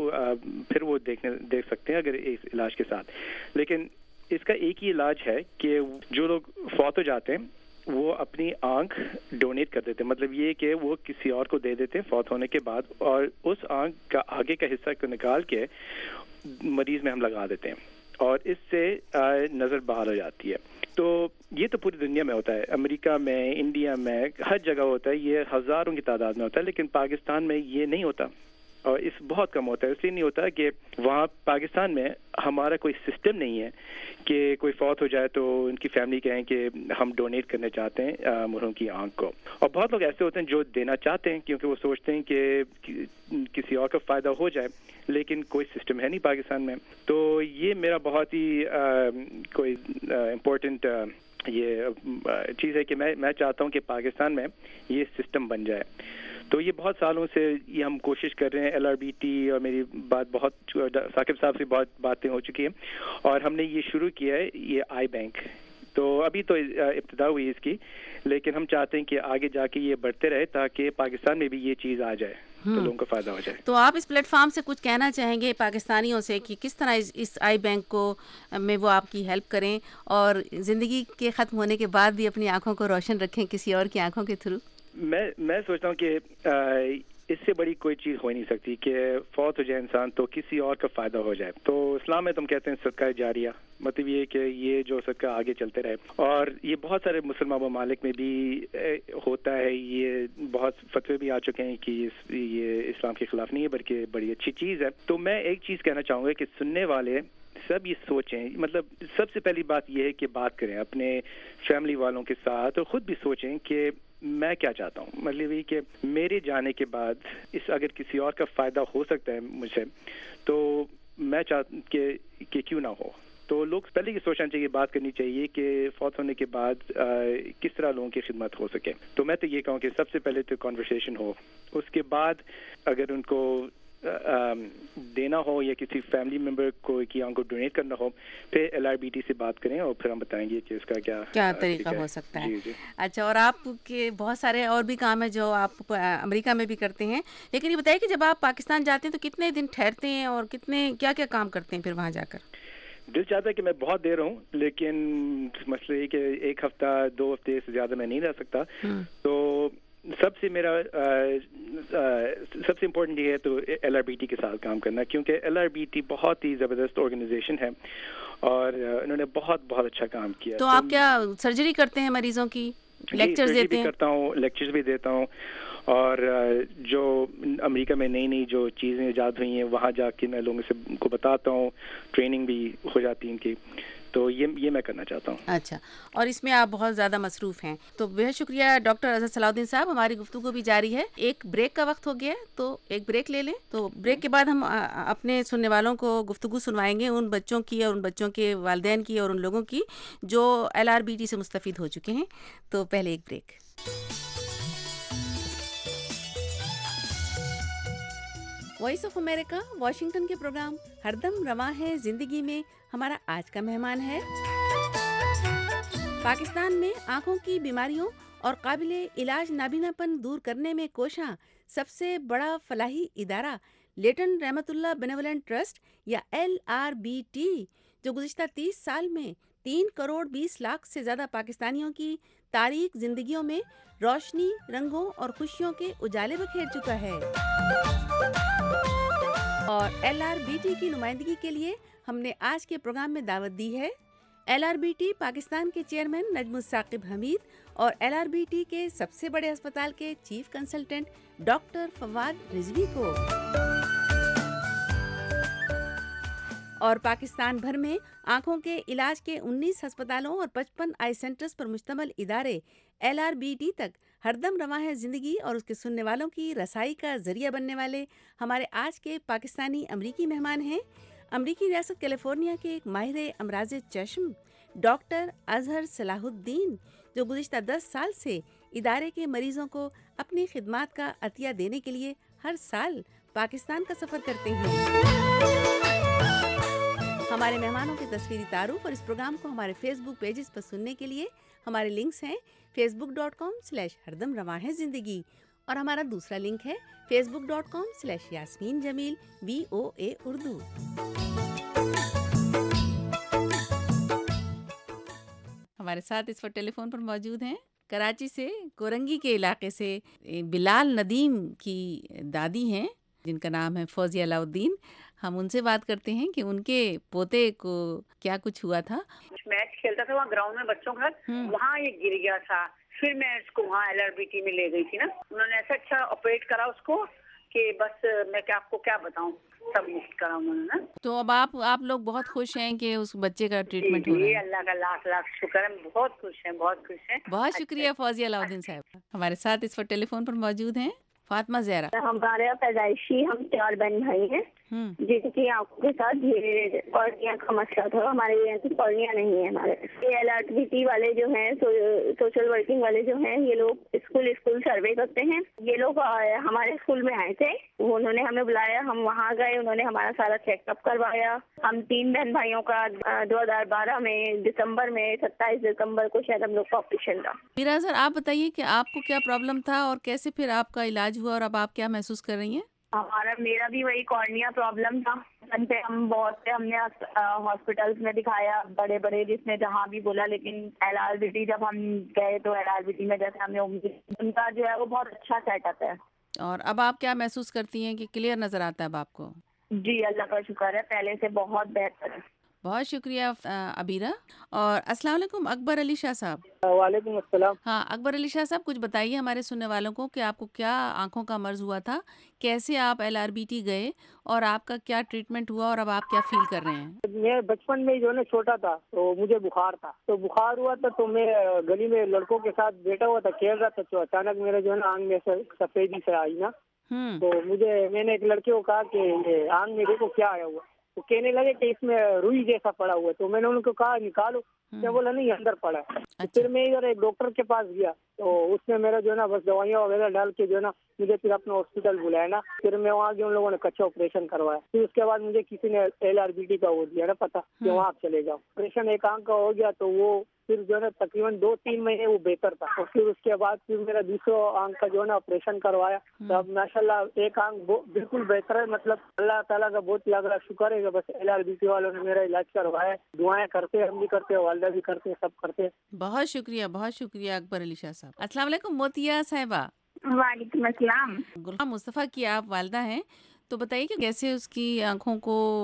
پھر وہ دیکھ سکتے ہیں اگر اس علاج کے ساتھ. لیکن اس کا ایک ہی علاج ہے کہ جو لوگ فوت ہو جاتے ہیں وہ اپنی آنکھ ڈونیٹ کر دیتے ہیں. مطلب یہ کہ وہ کسی اور کو دے دیتے ہیں فوت ہونے کے بعد اور اس آنکھ کا آگے کا حصہ کو نکال کے مریض میں ہم لگا دیتے ہیں اور اس سے نظر بحال ہو جاتی ہے. تو یہ تو پوری دنیا میں ہوتا ہے, امریکہ میں, انڈیا میں, ہر جگہ ہوتا ہے. یہ ہزاروں کی تعداد میں ہوتا ہے لیکن پاکستان میں یہ نہیں ہوتا اور اس بہت کم ہوتا ہے. اس لیے نہیں ہوتا کہ وہاں پاکستان میں ہمارا کوئی سسٹم نہیں ہے کہ کوئی فوت ہو جائے تو ان کی فیملی کہیں کہ ہم ڈونیٹ کرنا چاہتے ہیں مرحوم کی آنکھ کو. اور بہت لوگ ایسے ہوتے ہیں جو دینا چاہتے ہیں کیونکہ وہ سوچتے ہیں کہ کسی اور کا فائدہ ہو جائے, لیکن کوئی سسٹم ہے نہیں پاکستان میں. تو یہ میرا بہت ہی کوئی امپورٹنٹ یہ چیز ہے کہ میں چاہتا ہوں کہ پاکستان میں یہ سسٹم بن جائے. تو یہ بہت سالوں سے یہ ہم کوشش کر رہے ہیں. LRBT اور میری بات بہت ثاقب صاحب سے بہت باتیں ہو چکی ہیں اور ہم نے یہ شروع کیا ہے یہ آئی بینک. تو ابھی تو ابتدا ہوئی اس کی, لیکن ہم چاہتے ہیں کہ آگے جا کے یہ بڑھتے رہے تاکہ پاکستان میں بھی یہ چیز آ جائے تو لوگوں کو فائدہ ہو جائے. تو آپ اس پلیٹ فارم سے کچھ کہنا چاہیں گے پاکستانیوں سے کہ کس طرح اس آئی بینک کو میں وہ آپ کی ہیلپ کریں اور زندگی کے ختم ہونے کے بعد بھی اپنی آنکھوں کو روشن رکھیں کسی اور کی آنکھوں کے تھرو؟ میں سوچتا ہوں کہ اس سے بڑی کوئی چیز ہو نہیں سکتی کہ فوت ہو جائے انسان تو کسی اور کا فائدہ ہو جائے. تو اسلام میں تم کہتے ہیں صدقہ جاریہ, مطلب یہ کہ یہ جو صدقہ آگے چلتے رہے. اور یہ بہت سارے مسلمان ممالک میں بھی ہوتا ہے. یہ بہت فتوے بھی آ چکے ہیں کہ یہ اسلام کے خلاف نہیں ہے بلکہ بڑی اچھی چیز ہے. تو میں ایک چیز کہنا چاہوں گا کہ سننے والے سب یہ سوچیں, مطلب سب سے پہلی بات یہ ہے کہ بات کریں اپنے فیملی والوں کے ساتھ اور خود بھی سوچیں کہ میں کیا چاہتا ہوں. مطلب یہ کہ میرے جانے کے بعد اگر کسی اور کا فائدہ ہو سکتا ہے مجھے تو میں چاہتا کہ کیوں نہ ہو. تو لوگ پہلے یہ سوچنا چاہیے, بات کرنی چاہیے کہ فوت ہونے کے بعد کس طرح لوگوں کی خدمت ہو سکے. تو میں تو یہ کہوں کہ سب سے پہلے تو کنورسیشن ہو, اس کے بعد اگر ان کو دینا ہو یا کسی فیملی ممبر کو کی آنکھ کو ڈونیٹ کرنا ہو پھر LRBT سے بات کریں اور پھر ہم بتائیں گے کہ اس کا کیا طریقہ ہو سکتا ہے. جی. اچھا, اور آپ کے بہت سارے اور بھی کام ہیں جو آپ امریکہ میں بھی کرتے ہیں, لیکن یہ بتائیے کہ جب آپ پاکستان جاتے ہیں تو کتنے دن ٹھہرتے ہیں اور کیا کام کرتے ہیں پھر وہاں جا کر؟ دل چاہتا ہے کہ میں بہت دیر رہوں, لیکن مسئلہ یہ کہ 1 ہفتہ 2 ہفتے سے زیادہ میں نہیں رہ سکتا. تو سب سے امپورٹنٹ یہ ہے تو LRBT کے ساتھ کام کرنا, کیونکہ LRBT بہت ہی زبردست آرگنائزیشن ہے اور انہوں نے بہت بہت اچھا کام کیا. تو آپ کیا سرجری کرتے ہیں مریضوں کی, لیکچرز دیتے ہیں؟ کرتا ہوں, لیکچرز بھی دیتا ہوں اور جو امریکہ میں نئی جو چیزیں ایجاد ہوئی ہیں وہاں جا کے میں لوگوں سے کو بتاتا ہوں, ٹریننگ بھی ہو جاتی ہے ان کی. تو یہ میں کرنا چاہتا ہوں. اچھا, اور اس میں آپ بہت زیادہ مصروف ہیں. تو بہت شکریہ ڈاکٹر اظہر صلاح الدین صاحب. ہماری گفتگو بھی جاری ہے, ایک بریک کا وقت ہو گیا ہے تو ایک بریک لے لیں. تو بریک کے بعد ہم اپنے سننے والوں کو گفتگو سنوائیں گے ان بچوں کی اور ان بچوں کے والدین کی اور ان لوگوں کی جو LRBT سے مستفید ہو چکے ہیں. تو پہلے ایک break. Voice of America Washington کے پروگرام ہر دم رواں ہے زندگی میں ہمارا آج کا مہمان ہے پاکستان میں آنکھوں کی بیماریوں اور قابل علاج نابینا پن دور کرنے میں کوشاں سب سے بڑا فلاحی ادارہ لیٹن رحمت اللہ بینیولنٹ ٹرسٹ یا LRBT, جو گزشتہ 30 سال میں 3 करोड़ 20 लाख से ज़्यादा पाकिस्तानियों की तारीख जिंदगियों में रोशनी, रंगों और खुशियों के उजाले बिखेर चुका है। और LRBT की नुमाइंदगी के लिए हमने आज के प्रोग्राम में दावत दी है LRBT पाकिस्तान के चेयरमैन नजमुस साकिब हमीद और LRBT के सबसे बड़े अस्पताल के chief consultant doctor Fawad Rizvi को। और पाकिस्तान भर में आंखों के इलाज के 19 अस्पतालों और 55 आई सेंटर्स पर मुश्तमिल इदारे LRBT तक हरदम रवां है ज़िंदगी और उसके सुनने वालों की रसाई का जरिया बनने वाले हमारे आज के पाकिस्तानी अमरीकी मेहमान हैं अमरीकी रियासत कैलिफोर्निया के एक माहिर अमराज चश्म डॉक्टर अजहर सलाहुद्दीन, जो गुज़िश्ता 10 साल से इदारे के मरीजों को अपनी खिदमात का अतिया देने के लिए हर साल पाकिस्तान का सफ़र करते हैं। हमारे मेहमानों के तस्वीरी तारुफ और इस प्रोग्राम को हमारे फेसबुक पेजेस पर सुनने के लिए हमारे लिंक्स हैं facebook.com/हरदम रवां है ज़िंदगी और हमारा दूसरा लिंक है facebook.com/यास्मीन जमील VOA उर्दू। हमारे साथ इस वक्त टेलीफोन पर मौजूद हैं कराची से कोरंगी के इलाके से बिलाल नदीम की दादी हैं जिनका नाम है फौजिया अलाउद्दीन। हम उनसे बात करते हैं कि उनके पोते को क्या कुछ हुआ था। मैच खेलता था वहाँ ग्राउंड में बच्चों का, वहाँ ये गिर गया था। फिर मैं उसको वहाँ LRBT में ले गई थी ना, उन्होंने ऐसा अच्छा ऑपरेट करा उसको कि बस मैं आपको क्या बताऊँ, सब मुफ्त करा उन्होंने ना। तो अब आप लोग बहुत खुश हैं कि उस बच्चे का ट्रीटमेंट हो रहा है। अल्लाह का लाख लाख शुक्र है, बहुत खुश हैं, बहुत खुश हैं। बहुत शुक्रिया फौजिया अलाउद्दीन साहब। हमारे साथ इस वक्त टेलीफोन पर मौजूद हैं फातिमा ज़हरा। हमारे पैदाइशी हम 4 बहन भाई हैं जिनकी आंखों के साथ धीरे कॉर्निया का मसला था। हमारे यहाँ की कॉर्निया नहीं है। हमारे LRBT वाले जो हैं, सोशल वर्किंग वाले जो हैं, ये लोग स्कूल सर्वे करते हैं। ये लोग हमारे स्कूल में आए थे, उन्होंने हमें बुलाया, हम वहाँ गए, उन्होंने हमारा सारा चेकअप करवाया। हम 3 बहन भाइयों का 2012 में दिसंबर में 27 दिसंबर को शायद हम लोग का ऑपरेशन था। मीरा सर, आप बताइए कि आपको क्या प्रॉब्लम था और कैसे फिर आपका इलाज हुआ और अब आप क्या महसूस कर रही हैं? मेरा भी वही कॉर्निया प्रॉब्लम था। हमने हॉस्पिटल्स में दिखाया, बड़े बड़े जिसने जहाँ भी बोला, लेकिन LRBT जब हम गए तो LRBT में जैसे हमें उनका जो है वो बहुत अच्छा सेटअप है। और अब आप क्या महसूस करती हैं कि क्लियर नजर आता है अब आपको? जी अल्लाह का शुक्र है, पहले से बहुत बेहतर है। बहुत शुक्रिया अबीरा। और अस्सलाम वालेकुम अकबर अली शाह साहब। वालेकुम अस्सलाम। हाँ अकबर अली शाह साहब, कुछ बताइए हमारे सुनने वालों को कि आपको क्या आंखों का मर्ज हुआ था, कैसे आप LRBT गए और आपका क्या ट्रीटमेंट हुआ और अब आप क्या फील कर रहे हैं? मैं बचपन में जो है छोटा था तो मुझे बुखार था, तो बुखार हुआ था तो मैं गली में लड़कों के साथ बैठा हुआ था, खेल रहा था, तो अचानक मेरे जो है ना आंख में सफेदी से आई ना, तो मैंने एक लड़के को कहा कि आंख में देखो क्या आया हुआ। तो कहने लगे कि इसमें रुई जैसा पड़ा हुआ है, तो मैंने उनको कहा निकालो, क्या बोला नहीं अंदर पड़ा है। अच्छा। फिर मैं इधर एक डॉक्टर के पास गया तो उसने मेरा जो है ना बस दवाइयाँ वगैरह डाल के जो है ना मुझे फिर अपना हॉस्पिटल बुलाया ना, फिर मैं वहाँ गया, उन लोगों ने कच्चा ऑपरेशन करवाया। फिर उसके बाद मुझे किसी ने LRBT का वो दिया ना पता कि वहाँ आप चले जाओ। ऑपरेशन एक आंख का हो गया तो वो फिर जो है ना तकरीबन 2-3 महीने वो बेहतर था। और फिर उसके बाद फिर मेरा दूसरा आंख का जो है ना ऑपरेशन करवाया, तो अब माशाल्लाह एक आंख बिल्कुल बेहतर है। मतलब अल्लाह ताला का बहुत लगा शुक्र है, बस LRBT वालों ने मेरा इलाज करवाया। दुआएं करते हैं, हम भी करते हैं, वालदा भी करते हैं, सब करते हैं। बहुत शुक्रिया अकबर अली शाह साहब। अस्सलाम वालेकुम मोतिया साहिबा। वालेकुम अस्सलाम। गुलाम मुस्तफ़ा की आप वालदा हैं, तो बताइए कि कैसे उसकी आंखों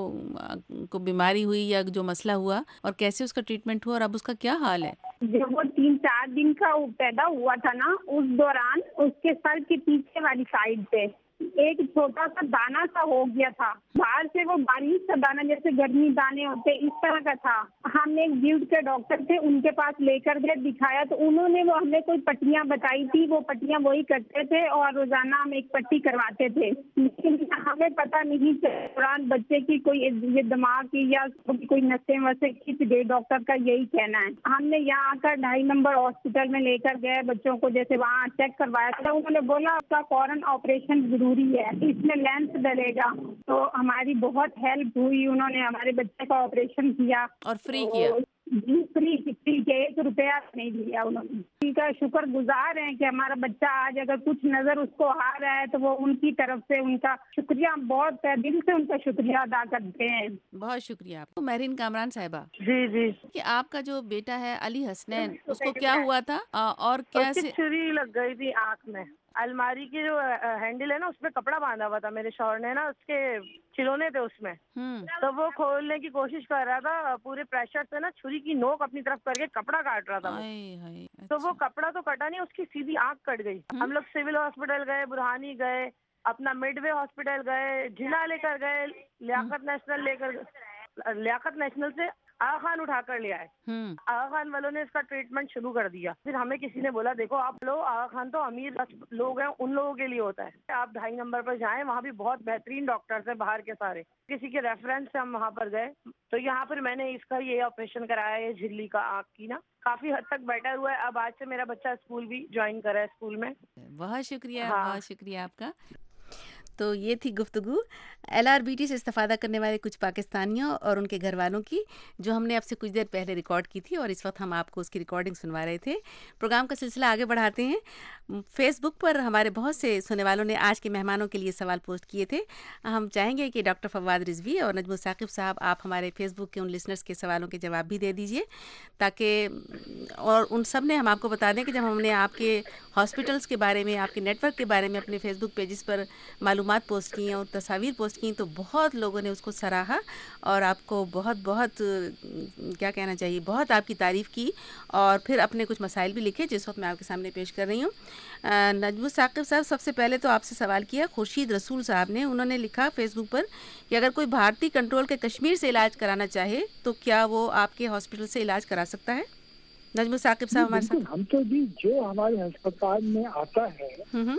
को बीमारी हुई या जो मसला हुआ और कैसे उसका ट्रीटमेंट हुआ और अब उसका क्या हाल है? जब वो 3-4 दिन का पैदा हुआ था ना, उस दौरान उसके सर के पीछे वाली साइड पे एक छोटा सा दाना सा हो गया था। बाहर से वो बारीक सा दाना जैसे गर्मी दाने होते इस तरह का था। हमने एक जीव के डॉक्टर थे, उनके पास लेकर गए, दिखाया तो उन्होंने वो हमें कोई पट्टियां बताई थी, वो पट्टियां वही करते थे और रोजाना हम एक पट्टी करवाते थे। लेकिन हमें पता नहीं दौरान बच्चे की कोई ये दिमाग की या कोई नसें वसें खिंच गई, डॉक्टर का यही कहना है। हमने यहाँ आकर 2.5 नंबर हॉस्पिटल में लेकर गए बच्चों को, जैसे वहाँ चेक करवाया था, उन्होंने बोला आपका फौरन ऑपरेशन जरूरी है, इसमें लेंस डलेगा। तो हमारी बहुत हेल्प हुई, उन्होंने हमारे बच्चे का ऑपरेशन किया और फ्री किया। जी फ्री के 1 रुपया नहीं दिया उन्होंने। उनका शुक्र गुजार हैं कि हमारा बच्चा आज अगर कुछ नजर उसको आ रहा है तो वो उनकी तरफ से उनका शुक्रिया, बहुत दिल से उनका शुक्रिया अदा करते हैं। बहुत शुक्रिया आपको। महरीन कामरान साहिबा, जी जी, कि आपका जो बेटा है अली हसनैन, उसको क्या हुआ था और क्या छुरी लग गई थी आँख में। अलमारी की जो हैंडल है ना, उसमें कपड़ा बांधा हुआ था, मेरे शौहर ने ना उसके खिलौने थे उसमें, तो वो खोलने की कोशिश कर रहा था, पूरे प्रेशर से ना छुरी की नोक अपनी तरफ करके कपड़ा काट रहा था वो। तो वो कपड़ा तो कटा नहीं, उसकी सीधी आँख कट गई। हम लोग सिविल हॉस्पिटल गए, बुरहानी गए, अपना मिडवे हॉस्पिटल गए, जिला लेकर गए, लियाकत नेशनल से आगा खान उठा कर ले आए। आगा खान वालों ने इसका ट्रीटमेंट शुरू कर दिया। फिर हमें किसी ने बोला देखो आप लोग, आगा खान तो अमीर लोग हैं, उन लोगों के लिए होता है, आप 2.5 नंबर पर जाएं, वहाँ भी बहुत बेहतरीन डॉक्टर्स हैं बाहर के सारे। किसी के रेफरेंस से हम वहाँ पर गए, तो यहाँ पर मैंने इसका ये ऑपरेशन कराया है झिल्ली का, आँख की ना, काफी हद तक बेटर हुआ है। अब आज से मेरा बच्चा स्कूल भी ज्वाइन करा है, स्कूल में। बहुत शुक्रिया, बहुत शुक्रिया आपका। तो ये थी गुफ्तगू LRBT से इस्तेफादा करने वाले कुछ पाकिस्तानियों और उनके घर वालों की, जो हमने आपसे कुछ देर पहले रिकॉर्ड की थी और इस वक्त हम आपको उसकी रिकॉर्डिंग सुनवा रहे थे। प्रोग्राम का सिलसिला आगे बढ़ाते हैं। फेसबुक पर हमारे बहुत से सुनने वालों ने आज के मेहमानों के लिए सवाल पोस्ट किए थे। हम चाहेंगे कि डॉक्टर फवाद रिजवी और नजमुल साकिब साहब आप हमारे फेसबुक के उन लिसनर्स के सवालों के जवाब भी दे दीजिए, ताकि और उन सब ने हम आपको बता दें कि जब हमने आपके हॉस्पिटल्स के बारे में, आपके नेटवर्क के बारे में अपने फेसबुक पेजेस पर मालूमात पोस्ट की और तस्वीर पोस्ट की, तो बहुत लोगों ने उसको सराहा और आपको बहुत बहुत क्या कहना चाहिए, बहुत आपकी तारीफ़ की और फिर अपने कुछ मसाइल भी लिखे, जिस वक्त मैं आपके सामने पेश कर रही हूँ। नजमुल साकिब साहब, सबसे पहले तो आपसे सवाल किया खुर्शीद रसूल साहब ने। उन्होंने लिखा फेसबुक पर कि अगर कोई भारतीय कंट्रोल के कश्मीर से इलाज कराना चाहे तो क्या वो आपके हॉस्पिटल से इलाज करा सकता है? नजमुल साकिब साहब हमारे साथ। हम तो जी जो हमारे अस्पताल में आता है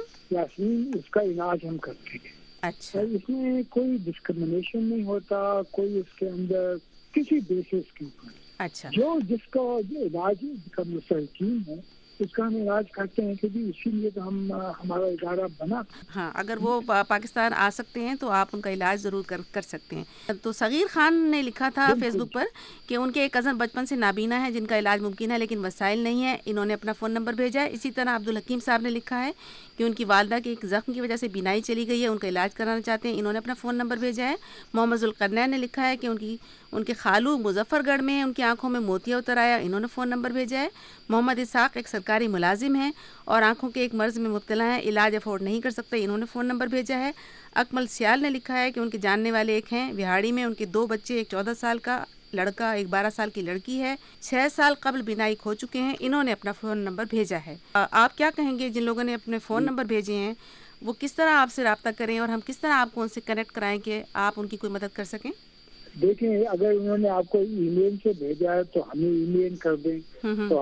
यासीन, उसका इलाज हम करते हैं। अच्छा, इसमें कोई डिस्क्रिमिनेशन नहीं होता, कोई उसके अंदर किसी बेसिस के ऊपर। अच्छा, जो जिसका इलाज का मुस्तहकीम है उसका हम इलाज करते हैं, क्योंकि इसीलिए तो हम हमारा इदारा बना। हाँ, अगर वो पाकिस्तान आ सकते हैं तो आप उनका इलाज ज़रूर कर सकते हैं। तो सगीर खान ने लिखा था फेसबुक पर कि उनके एक कज़न बचपन से नाबीना है, जिनका इलाज मुमकिन है लेकिन वसाइल नहीं है। इन्होंने अपना फ़ोन नंबर भेजा है। इसी तरह अब्दुल हकीम साहब ने लिखा है कि उनकी वालदा के एक ज़ख्म की वजह से बीनाई चली गई है, उनका इलाज कराना चाहते हैं। इन्होंने अपना फ़ोन नंबर भेजा है। मोहम्मद ज़ुल्करनैन ने लिखा है कि उनके खालू मुजफ्फरगढ़ में उनकी आंखों में मोतिया उतर आया, इन्होंने फ़ोन नंबर भेजा है। मोहम्मद इसाक एक सरकारी मुलाजिम हैं और आंखों के एक मर्ज़ में मुब्तला हैं, इलाज अफोर्ड नहीं कर सकते, इन्होंने फ़ोन नंबर भेजा है। अकमल सियाल ने लिखा है कि उनके जानने वाले एक हैं बिहाड़ी में, उनके 2 बच्चे, एक 14 साल का लड़का, एक 12 साल की लड़की है, 6 साल कबल बिनाई खो चुके हैं, इन्होंने अपना फ़ोन नंबर भेजा है। आप क्या कहेंगे जिन लोगों ने अपने फ़ोन नंबर भेजे हैं, वो किस तरह आपसे रब्ता करें और हम किस तरह आपको उनसे कनेक्ट कराएं कि आप उनकी कोई मदद कर सकें? देखें, अगर उन्होंने आपको ईमेल से भेजा है तो हमें ईमेल कर दें, तो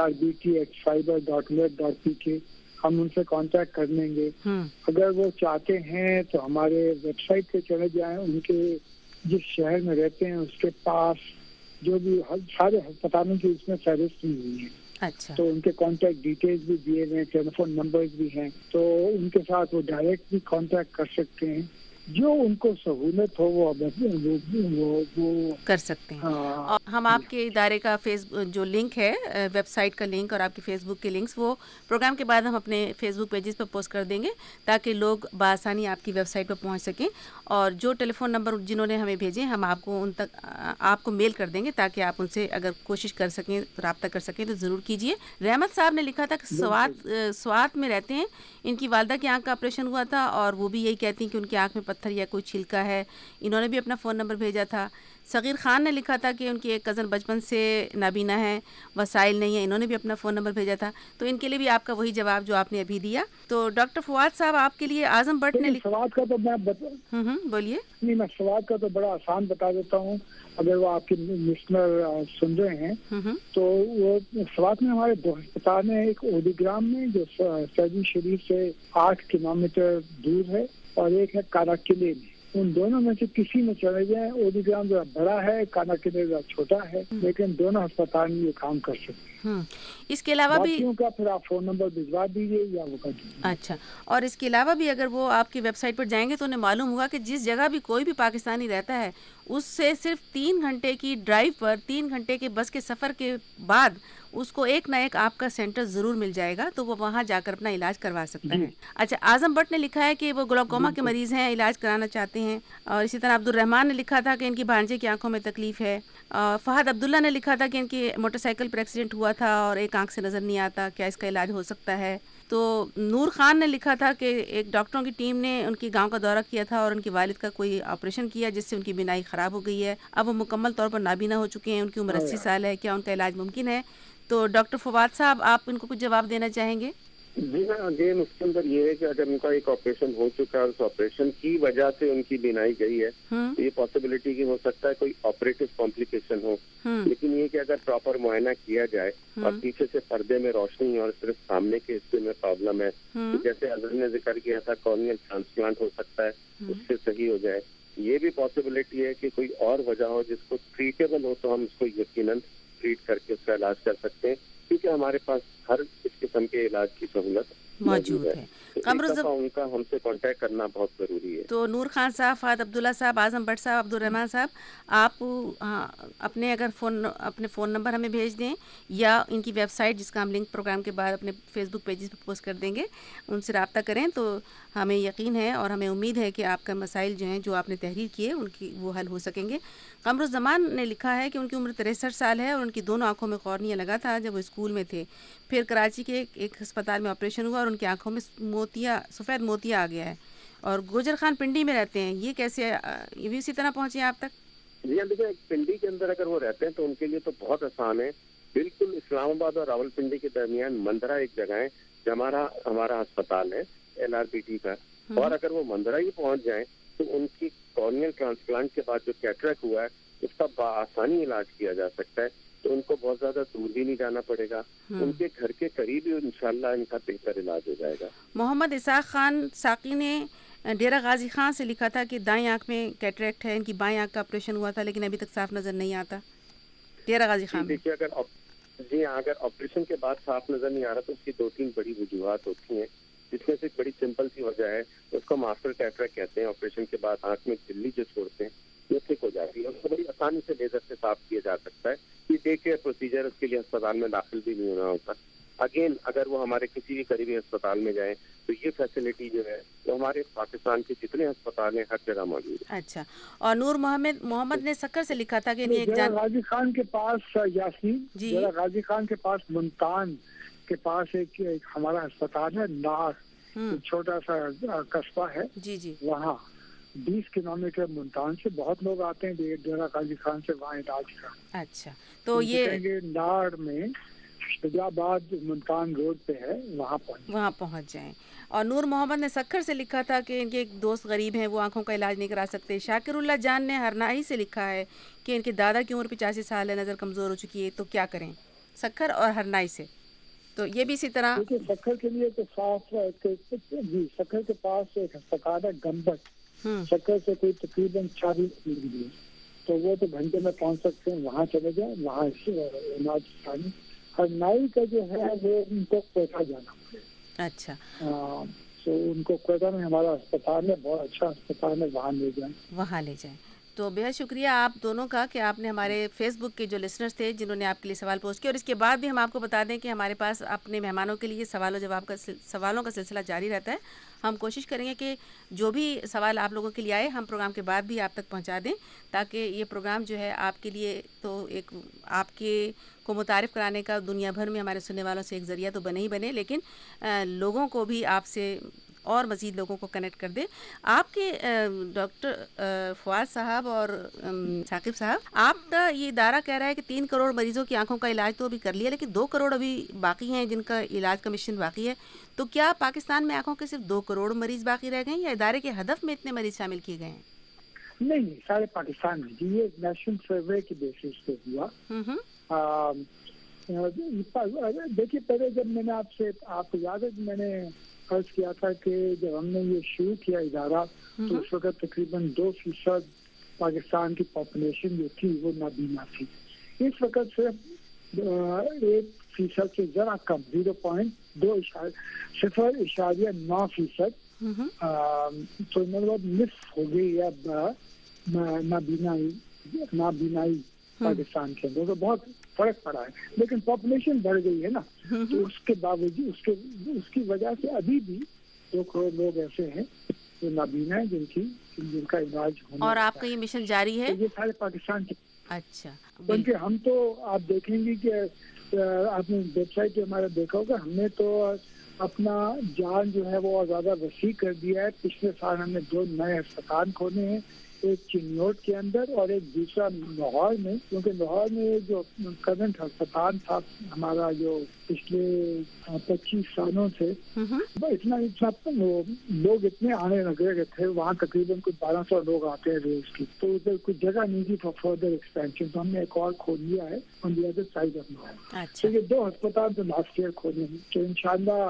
nrbt@fiber.net.pk हम उनसे कांटेक्ट कर लेंगे। अगर वो चाहते हैं तो हमारे वेबसाइट पे चले जाएं, उनके जिस शहर में रहते हैं उसके पास जो भी सारे अस्पतालों की उसमें फहरिस्त हुई है। अच्छा, तो उनके कांटेक्ट डिटेल्स भी दिए गए, टेलीफोन नंबर्स भी हैं, तो उनके साथ वो डायरेक्ट भी कांटेक्ट कर सकते हैं। जो उनको सहूलत हो वो कर सकते हैं। और हम आपके इदारे का फेसबुक जो लिंक है, वेबसाइट का लिंक और आपके फेसबुक के लिंक्स, वो प्रोग्राम के बाद हम अपने फेसबुक पेजेस पर पोस्ट कर देंगे ताकि लोग बआसानी आपकी वेबसाइट पर पहुंच सकें। और जो टेलीफोन नंबर जिन्होंने हमें भेजे हम आपको उन तक आपको मेल कर देंगे ताकि आप उनसे अगर कोशिश कर सकें, रब्ता कर सकें तो ज़रूर कीजिए। रहमत साहब ने लिखा था कि स्वात में रहते हैं, इनकी वालदा की आँख का ऑपरेशन हुआ था और वो भी यही कहती हैं कि उनकी आँख में पत्थर या कोई छिलका है, इन्होंने भी अपना फ़ोन नंबर भेजा था। सगीर खान ने लिखा था कि उनकी एक कज़न बचपन से नाबीना है, वसाइल नहीं है, इन्होंने भी अपना फ़ोन नंबर भेजा था। तो इनके लिए भी आपका वही जवाब जो आपने अभी दिया। तो डॉक्टर फवाद साहब, आपके लिए आजम भट्ट ने सवाल का तो मैं बोलिए। नहीं, मैं सवाल का तो बड़ा आसान बता देता हूँ, अगर वो आपके लिसनर सुन रहे हैं तो वो सवाल में हमारे 2 अस्पताल हैं, एक ओडीग्राम में जो सऊदी शरीफ से 8 किलोमीटर दूर है और एक है काराकिले में। उन दोनों में से किसी में चले जाएं। ओडिग्राम जरा बड़ा है, कानाकिनी जरा छोटा है, लेकिन दोनों अस्पताल में ये काम कर सकते हैं। इसके अलावा भी का फिर आप फोन नंबर भिजवा दीजिए या वो कर दीजिए। अच्छा, और इसके अलावा भी अगर वो आपकी वेबसाइट पर जाएंगे तो उन्हें मालूम होगा कि जिस जगह भी कोई भी पाकिस्तानी रहता है उससे सिर्फ 3 घंटे की ड्राइव पर, 3 घंटे के बस के सफ़र के बाद उसको एक ना एक आपका सेंटर ज़रूर मिल जाएगा, तो वो वहाँ जाकर अपना इलाज करवा सकता है। अच्छा, आजम भट्ट ने लिखा है कि वो ग्लाकोमा के मरीज़ हैं, इलाज कराना चाहते हैं। और इसी तरह अब्दुल रहमान ने लिखा था कि इनकी भांजे की आंखों में तकलीफ़ है। फ़हद अब्दुल्ला ने लिखा था कि इनकी मोटरसाइकिल पर एक्सीडेंट हुआ था और एक आंख से नज़र नहीं आता, क्या इसका इलाज हो सकता है। तो नूर खान ने लिखा था कि एक डॉक्टरों की टीम ने उनकी गांव का दौरा किया था और उनकी वालिद का कोई ऑपरेशन किया जिससे उनकी बीनाई ख़राब हो गई है, अब वो मुकम्मल तौर पर नाबीना हो चुके हैं, उनकी उम्र 80 साल है, क्या उनका इलाज मुमकिन है? तो डॉक्टर फवाद साहब, आप इनको कुछ जवाब देना चाहेंगे? जी हाँ, अगेन उसके अंदर ये है कि अगर उनका एक ऑपरेशन हो चुका है, उस ऑपरेशन की वजह से उनकी बीनाई गई है, तो ये पॉसिबिलिटी की हो सकता है कोई ऑपरेटिव कॉम्प्लिकेशन हो। लेकिन ये कि अगर प्रॉपर मुआयना किया जाए और पीछे से पर्दे में रोशनी और सिर्फ सामने के हिस्से में प्रॉब्लम है, तो जैसे अजहर ने जिक्र किया था कॉर्नियल ट्रांसप्लांट हो सकता है, उससे सही हो जाए। ये भी पॉसिबिलिटी है कि कोई और वजह हो जिसको ट्रीटेबल हो, तो हम उसको यकीनन ट्रीट करके उसका इलाज कर सकते हैं, क्योंकि हमारे पास हर इस किस्म के इलाज की सहूलत मौजूद है। तो उनका हमसे कांटेक्ट करना बहुत ज़रूरी है। तो नूर खान साहब, फ़हद अब्दुल्ला साहब, आजम भट्ट साहब, अब्दुल रहमान साहब, आप अपने अगर अपने फ़ोन नंबर हमें भेज दें या इनकी वेबसाइट जिसका हम लिंक प्रोग्राम के बाद अपने फेसबुक पेजेस पर पोस्ट कर देंगे, उनसे रब्ता करें तो हमें यकीन है और हमें उम्मीद है कि आपका मसाइल जो हैं, जो आपने तहरीर किए, उनकी वो हल हो सकेंगे। कमरुज़्ज़मान ने लिखा है कि उनकी उम्र 63 साल है और उनकी दोनों आँखों में कॉर्निया लगा था जब वो स्कूल में थे। फिर कराची के एक अस्पताल में ऑपरेशन हुआ और उनकी आँखों में सफ़ेद मोतिया आ गया है और गुजर खान पिंडी में रहते हैं। ये कैसे, ये भी इसी तरह पहुँचे आप तक? जी हाँ, देखिए पिंडी के अंदर अगर वो रहते हैं तो उनके लिए तो बहुत आसान है। बिल्कुल इस्लामाबाद और रावलपिंडी के दरमियान मंदरा एक जगह है जहाँ हमारा अस्पताल है LRPT का, और अगर वो मंदरा ही पहुँच जाएं तो उनकी कॉर्नियल ट्रांसप्लांट के बाद जो कैटरेक्ट हुआ है उसका बआसानी इलाज किया जा सकता है। तो उनको बहुत ज्यादा दूर भी नहीं जाना पड़ेगा, उनके घर के करीब ही इंशाल्लाह इनका बेहतर इलाज हो जाएगा। मोहम्मद इसाक खान साकी ने डेरा गाजी खान से लिखा था कि दाएं आंख में कैटरेक्ट है, इनकी बाएं आंख का ऑपरेशन हुआ था लेकिन अभी तक साफ नजर नहीं आता। डेरा गाजी खान, देखिए अगर ऑपरेशन के बाद साफ नजर नहीं आ रहा तो उसकी 2-3 बड़ी वजूहत होती हैं, जिसमें से एक बड़ी सिंपल सी वजह है, उसको आफ्टर कैटरेक्ट कहते हैं। ऑपरेशन के बाद आंख में झिल्ली जो छोड़ते हैं ये ठीक हो जाती है, उसको बड़ी आसानी से लेजर से साफ किया जा सकता है। ये डे केयर प्रोसीजर, उसके लिए अस्पताल में दाखिल भी नहीं होना होता। अगेन अगर वो हमारे किसी भी करीबी अस्पताल में जाएं तो ये फैसिलिटी जो है वो हमारे पाकिस्तान के जितने अस्पताल हैं हर जगह मौजूद है। अच्छा, और नूर मोहम्मद ने सक्कर से लिखा था कि गाजी खान के पास यासीन, गाजी खान के पास मुल्तान के पास एक हमारा अस्पताल है, नार छोटा सा कस्बा है जी, वहाँ 20 किलोमीटर मुल्तान से बहुत लोग आते हैं डेरा गाजी खान से वहाँ इलाज का। अच्छा, तो ये नार में शुजाबाद मुल्तान रोड पे है, वहाँ पहुँच जाएं। और नूर मोहम्मद ने सक्खर से लिखा था कि इनके एक दोस्त गरीब हैं, वो आंखों का इलाज नहीं करा सकते। शाकिरुल्लाह जान ने हरनाही से लिखा है कि इनके दादा की उम्र 85 साल है, नज़र कमज़ोर हो चुकी है, तो क्या करें? सक्खर और हरनाही से, तो ये भी इसी तरह। सक्खर के लिए तो साफ जी, सक्खर के पास एक अस्पताल है गंबट, सक्खर से कोई तकरीबन 40 किलोमीटर, तो वो तो घंटे में पहुँच सकते हैं, वहाँ चले जाए, वहाँ इलाज। हरनाई का जो है वो उनको कोयटा जाना पड़ेगा। अच्छा, तो उनको कोयटा में हमारा अस्पताल है, बहुत अच्छा अस्पताल है, वहाँ ले जाएं। तो बेहद शुक्रिया आप दोनों का कि आपने हमारे फेसबुक के जो लिसनर्स थे जिन्होंने आपके लिए सवाल पोस्ट किए, और इसके बाद भी हम आपको बता दें कि हमारे पास अपने मेहमानों के लिए सवालों का सिलसिला जारी रहता है। हम कोशिश करेंगे कि जो भी सवाल आप लोगों के लिए आए हम प्रोग्राम के बाद भी आप तक पहुंचा दें, ताकि ये प्रोग्राम जो है आपके लिए तो एक आपके को मुतारिफ़ कराने का दुनिया भर में हमारे सुनने वालों से एक ज़रिया तो बने ही बने, लेकिन लोगों को भी आपसे और मज़ीद लोगों को कनेक्ट कर दे। आपके डॉक्टर फवाद साहब और साकिब साहब, आपका ये इदारा कह रहा है कि 3 करोड़ मरीज़ों की आंखों का इलाज तो अभी कर लिया, लेकिन 2 करोड़ अभी बाकी हैं जिनका इलाज का मिशन बाकी है। तो क्या पाकिस्तान में आंखों के सिर्फ 2 करोड़ मरीज़ बाकी रह गए या इदारे के हदफ में इतने मरीज़ शामिल किए गए हैं? नहीं, सारे पाकिस्तान में जी, ये नेशनल सर्वे के बेसिस पे हुआ। देखिए, पहले जब मैंने आपको याद है, मैंने अर्ज किया था कि जब हमने ये शुरू किया इदारा तो उस वक्त तकरीबन 2% पाकिस्तान की पॉपुलेशन जो थी वो नाबीना थी। इस वक्त सिर्फ 1% से जरा कम 0.9% तो मतलब मिस हो गई अब नाबीनाई पाकिस्तान के अंदर, तो बहुत फर्क पड़ा है। लेकिन पॉपुलेशन बढ़ गई है ना, तो उसके बावजूद उसकी वजह से अभी भी 2 करोड़ लोग ऐसे हैं जो नाबीना है जिनका इलाज होना। और आपका ये मिशन जारी है? तो ये सारे पाकिस्तान के। अच्छा, क्योंकि हम तो आप देखेंगे कि आपने वेबसाइट पे हमारा देखा होगा, हमने तो अपना जान जो है वो ज्यादा वसी कर दिया है। पिछले साल हमने 2 नए अस्पताल खोले हैं, एक चिन्योट के अंदर और एक दूसरा लाहौर में, क्योंकि लाहौर में जो करंट अस्पताल था हमारा जो पिछले 25 सालों से इतना लोग इतने आने लगे थे, वहाँ तकरीबन कुछ 1200 लोग आते हैं रोज की, तो उधर कुछ जगह नहीं थी फॉर फर्दर एक्सपेंशन, तो हमने एक और खोल लिया है on the other side of Lahore. तो ये 2 अस्पताल तो लास्ट ईयर खोले हैं, तो इंशाल्लाह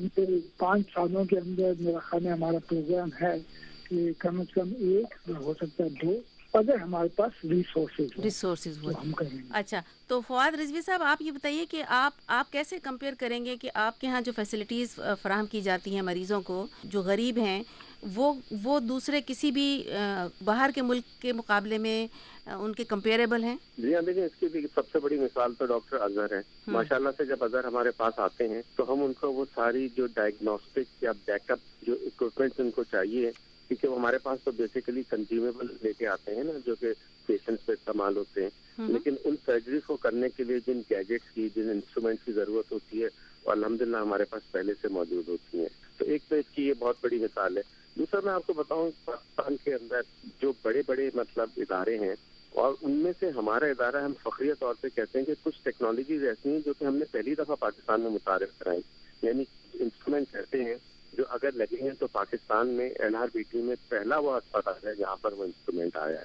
5 सालों के अंदर मेरा ख्याल है हमारा प्रोग्राम है कि कम से कम 1 हो सकता है 2, अगर हमारे पास रिसोर्सेज हो हम करेंगे। अच्छा, तो फवाद रिजवी साहब आप ये बताइए कि आप कैसे कंपेयर करेंगे कि आपके यहाँ जो फैसिलिटीज़ फराहम की जाती हैं मरीज़ों को जो गरीब हैं वो दूसरे किसी भी बाहर के मुल्क के मुकाबले में उनके कंपेरेबल हैं? जी हाँ, देखिए इसकी भी सबसे बड़ी मिसाल तो डॉक्टर अजहर है। माशाल्लाह से जब अजहर हमारे पास आते हैं तो हम उनको वो सारी जो डायग्नोस्टिक या बैकअप जो इक्विपमेंट्स उनको चाहिए, क्योंकि वो हमारे पास तो बेसिकली कंज्यूमेबल लेके आते हैं ना जो कि पेशेंट्स पे इस्तेमाल होते हैं, लेकिन उन सर्जरीज को करने के लिए जिन गैजेट्स की जिन इंस्ट्रूमेंट्स की जरूरत होती है वो अल्हम्दुलिल्लाह हमारे पास पहले से मौजूद होती हैं। तो एक तो इसकी ये बहुत बड़ी मिसाल है। दूसरा मैं आपको बताऊं, पाकिस्तान के अंदर जो बड़े बड़े मतलब इदारे हैं और उनमें से हमारा इदारा, हम फखरिया तौर पे कहते हैं कि कुछ टेक्नोलॉजीज ऐसी हैं जो कि हमने पहली दफा पाकिस्तान में मुतारिफ कराई, यानी इंस्ट्रूमेंट कहते हैं जो अगर लगे हैं तो पाकिस्तान में LRBT में पहला वो अस्पताल है जहाँ पर वो इंस्ट्रूमेंट आया है।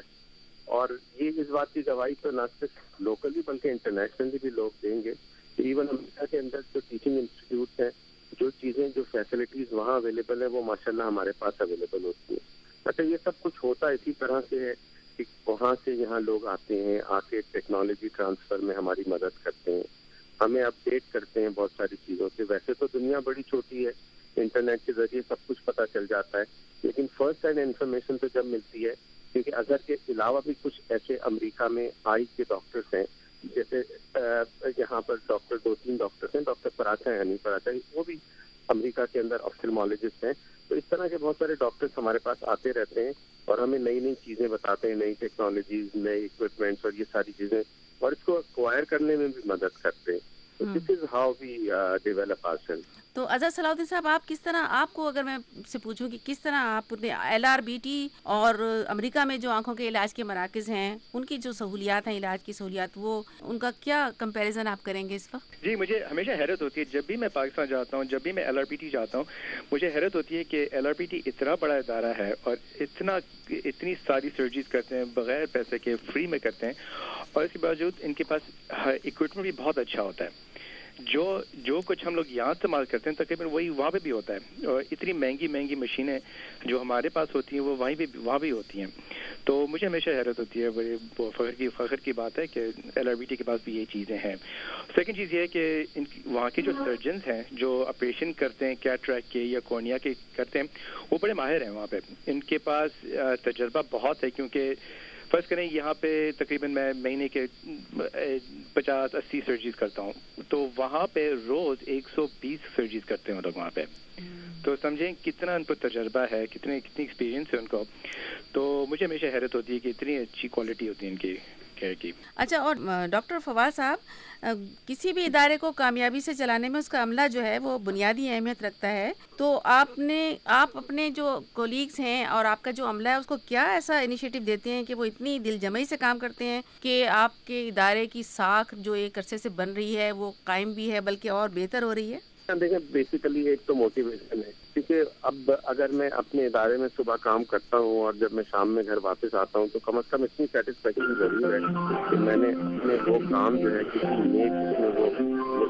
और ये इस बात की गवाही तो न सिर्फ लोकली बल्कि इंटरनेशनली भी लोग देंगे कि इवन अमेरिका के अंदर जो टीचिंग इंस्टीट्यूट हैं, जो चीज़ें जो फैसिलिटीज वहाँ अवेलेबल है वो माशाल्लाह हमारे पास अवेलेबल होती है। अच्छा, ये सब कुछ होता इसी तरह से है कि वहाँ से यहाँ लोग आते हैं, आके टेक्नोलॉजी ट्रांसफर में हमारी मदद करते हैं, हमें अपडेट करते हैं बहुत सारी चीज़ों से। वैसे तो दुनिया बड़ी छोटी है, इंटरनेट के जरिए सब कुछ पता चल जाता है, लेकिन फर्स्ट हैंड इन्फॉर्मेशन तो जब मिलती है, क्योंकि अगर के अलावा भी कुछ ऐसे अमेरिका में आई के डॉक्टर्स हैं, जैसे यहाँ पर 2-3 डॉक्टर्स हैं, डॉक्टर पराचा यानी पराचा, वो भी अमेरिका के अंदर ऑफ्थल्मोलॉजिस्ट हैं। तो इस तरह के बहुत सारे डॉक्टर्स हमारे पास आते रहते हैं और हमें नई नई चीज़ें बताते हैं, नई टेक्नोलॉजीज, नए इक्विपमेंट्स और ये सारी चीज़ें, और इसको एक्वायर करने में भी मदद करते हैं। तो this is how we develop ourself. तो अजहर सलाउद्दीन साहब, आप किस तरह, आपको अगर मैं से पूछूं कि किस तरह आपने LRBT और अमेरिका में जो आंखों के इलाज के मराकज़ हैं उनकी जो सहूलियात हैं, इलाज की सहूलियात, वो उनका क्या कंपैरिजन आप करेंगे इस वक्त? जी, मुझे हमेशा हैरत होती है जब भी मैं पाकिस्तान जाता हूँ, जब भी मैं LRBT जाता हूँ, मुझे हैरत होती है कि LRBT इतना बड़ा इदारा है और इतनी सारी सर्जरीज करते हैं बगैर पैसे के, फ्री में करते हैं, और इसके बावजूद इनके पास इक्विपमेंट भी बहुत अच्छा होता है। जो कुछ हम लोग यहाँ इस्तेमाल करते हैं तकरीबन वही वहाँ पे भी होता है, और इतनी महंगी मशीनें जो हमारे पास होती हैं वो वहाँ भी होती हैं। तो मुझे हमेशा हैरत होती है, बड़े फख्र की बात है कि LRBT के पास भी ये चीज़ें हैं। सेकंड चीज़ ये है कि वहाँ के जो सर्जन्स हैं जो ऑपरेशन करते हैं कैटरैक्ट के या कॉर्निया के करते हैं, वो बड़े माहिर हैं वहाँ पे, इनके पास तजर्बा बहुत है। क्योंकि फर्स्ट करें यहाँ पे तकरीबन मैं महीने के 50-80 सर्जरीज करता हूँ, तो वहाँ पे रोज 120 सर्जरीज करते हैं लोग वहाँ पे। तो समझें कितना उनको तजर्बा है, कितनी एक्सपीरियंस है उनको। तो मुझे हमेशा हैरत होती है कि इतनी अच्छी क्वालिटी होती है इनकी केयर की। अच्छा, और डॉक्टर फवाद साहब, किसी भी इदारे को कामयाबी से चलाने में उसका अमला जो है वो बुनियादी अहमियत रखता है। तो आप अपने जो कोलीग्स हैं और आपका जो अमला है उसको क्या ऐसा इनिशिएटिव देते हैं कि वो इतनी दिलजमई से काम करते हैं कि आपके इदारे की साख जो एक अरसे से बन रही है वो कायम भी है बल्कि और बेहतर हो रही है? देखिए, बेसिकली एक तो मोटिवेशन है, क्योंकि अब अगर मैं अपने इदारे में सुबह काम करता हूँ और जब मैं शाम में घर वापस आता हूँ तो कम से कम इतनी सेटिस्फेक्शन जरूर है कि मैंने अपने वो काम जो है किसी नेक जिसमें वो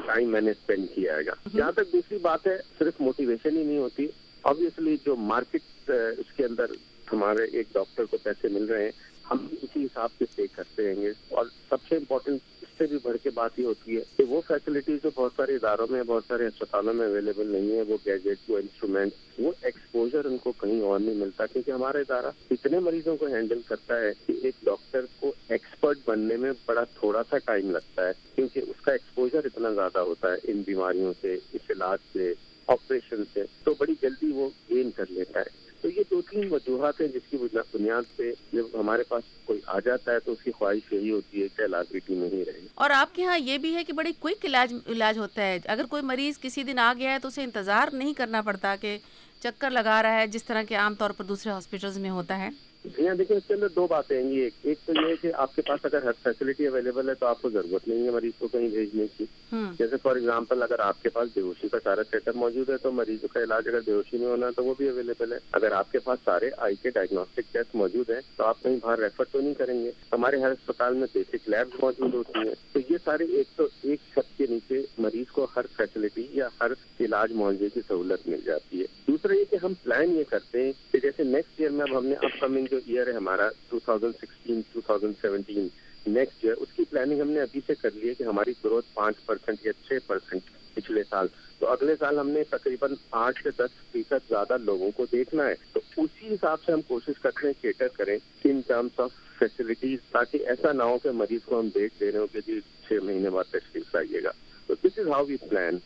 टाइम मैंने स्पेंड किया है। जहाँ तक दूसरी बात है, सिर्फ मोटिवेशन ही नहीं होती, ऑब्वियसली जो मार्केट उसके अंदर हमारे एक डॉक्टर को पैसे मिल रहे हैं, हम उसी हिसाब से पे करते रहेंगे। और सबसे इम्पोर्टेंट इससे भी बढ़ के बात ये होती है कि वो फैसिलिटीज जो बहुत सारे इदारों में, बहुत सारे अस्पतालों में अवेलेबल नहीं है, वो गैजेट, वो इंस्ट्रूमेंट, वो एक्सपोजर उनको कहीं और नहीं मिलता, क्योंकि हमारा इदारा इतने मरीजों को हैंडल करता है कि एक डॉक्टर को एक्सपर्ट बनने में बड़ा थोड़ा सा टाइम लगता है, क्योंकि उसका एक्सपोजर इतना ज्यादा होता है इन बीमारियों से, इस इलाज से, ऑपरेशन से, तो बड़ी जल्दी वो गेन कर लेता है। तो ये 2-3 वजूहात हैं जिसकी बुनियाद पे जब हमारे पास कोई आ जाता है तो उसकी ख्वाहिश यही होती है कि LRBT में ही रहे। और आपके यहाँ ये भी है कि बड़ी क्विक इलाज होता है। अगर कोई मरीज किसी दिन आ गया है तो उसे इंतजार नहीं करना पड़ता कि चक्कर लगा रहा है, जिस तरह के आमतौर पर दूसरे हॉस्पिटल्स में होता है। यहाँ देखिए, इसके अंदर 2 बातें हैं। एक तो ये है कि आपके पास अगर हर फैसिलिटी अवेलेबल है तो आपको जरूरत नहीं है मरीज को कहीं भेजने की। जैसे फॉर एग्जांपल, अगर आपके पास बेहोशी का सारा सेटअप मौजूद है तो मरीजों का इलाज अगर बेहोशी में होना है तो वो भी अवेलेबल है। अगर आपके पास सारे आई के डायग्नोस्टिक टेस्ट मौजूद है तो आप कहीं बाहर रेफर तो नहीं करेंगे। हमारे हर अस्पताल में बेसिक लैब्स मौजूद होती है। तो ये सारे एक छत के नीचे मरीज को हर फैसिलिटी या हर इलाज मुआवजे की सहूलत मिल जाती है। दूसरा ये कि हम प्लान ये करते हैं कि जैसे नेक्स्ट ईयर में अब हमने अपकमिंग जो ईयर है हमारा 2016-2017 नेक्स्ट ईयर, उसकी प्लानिंग हमने अभी से कर ली है कि हमारी ग्रोथ 5% या 6% पिछले साल, तो अगले साल हमने तकरीबन 8 से 10% ज्यादा लोगों को देखना है। तो उसी हिसाब से हम कोशिश करते हैं केटर करें इन टर्म्स ऑफ फैसिलिटीज, ताकि ऐसा ना हो कि मरीज को हम डेट दे रहे हो कि जी 6 महीने बाद तशरीफ आइएगा। तो this is how we plan.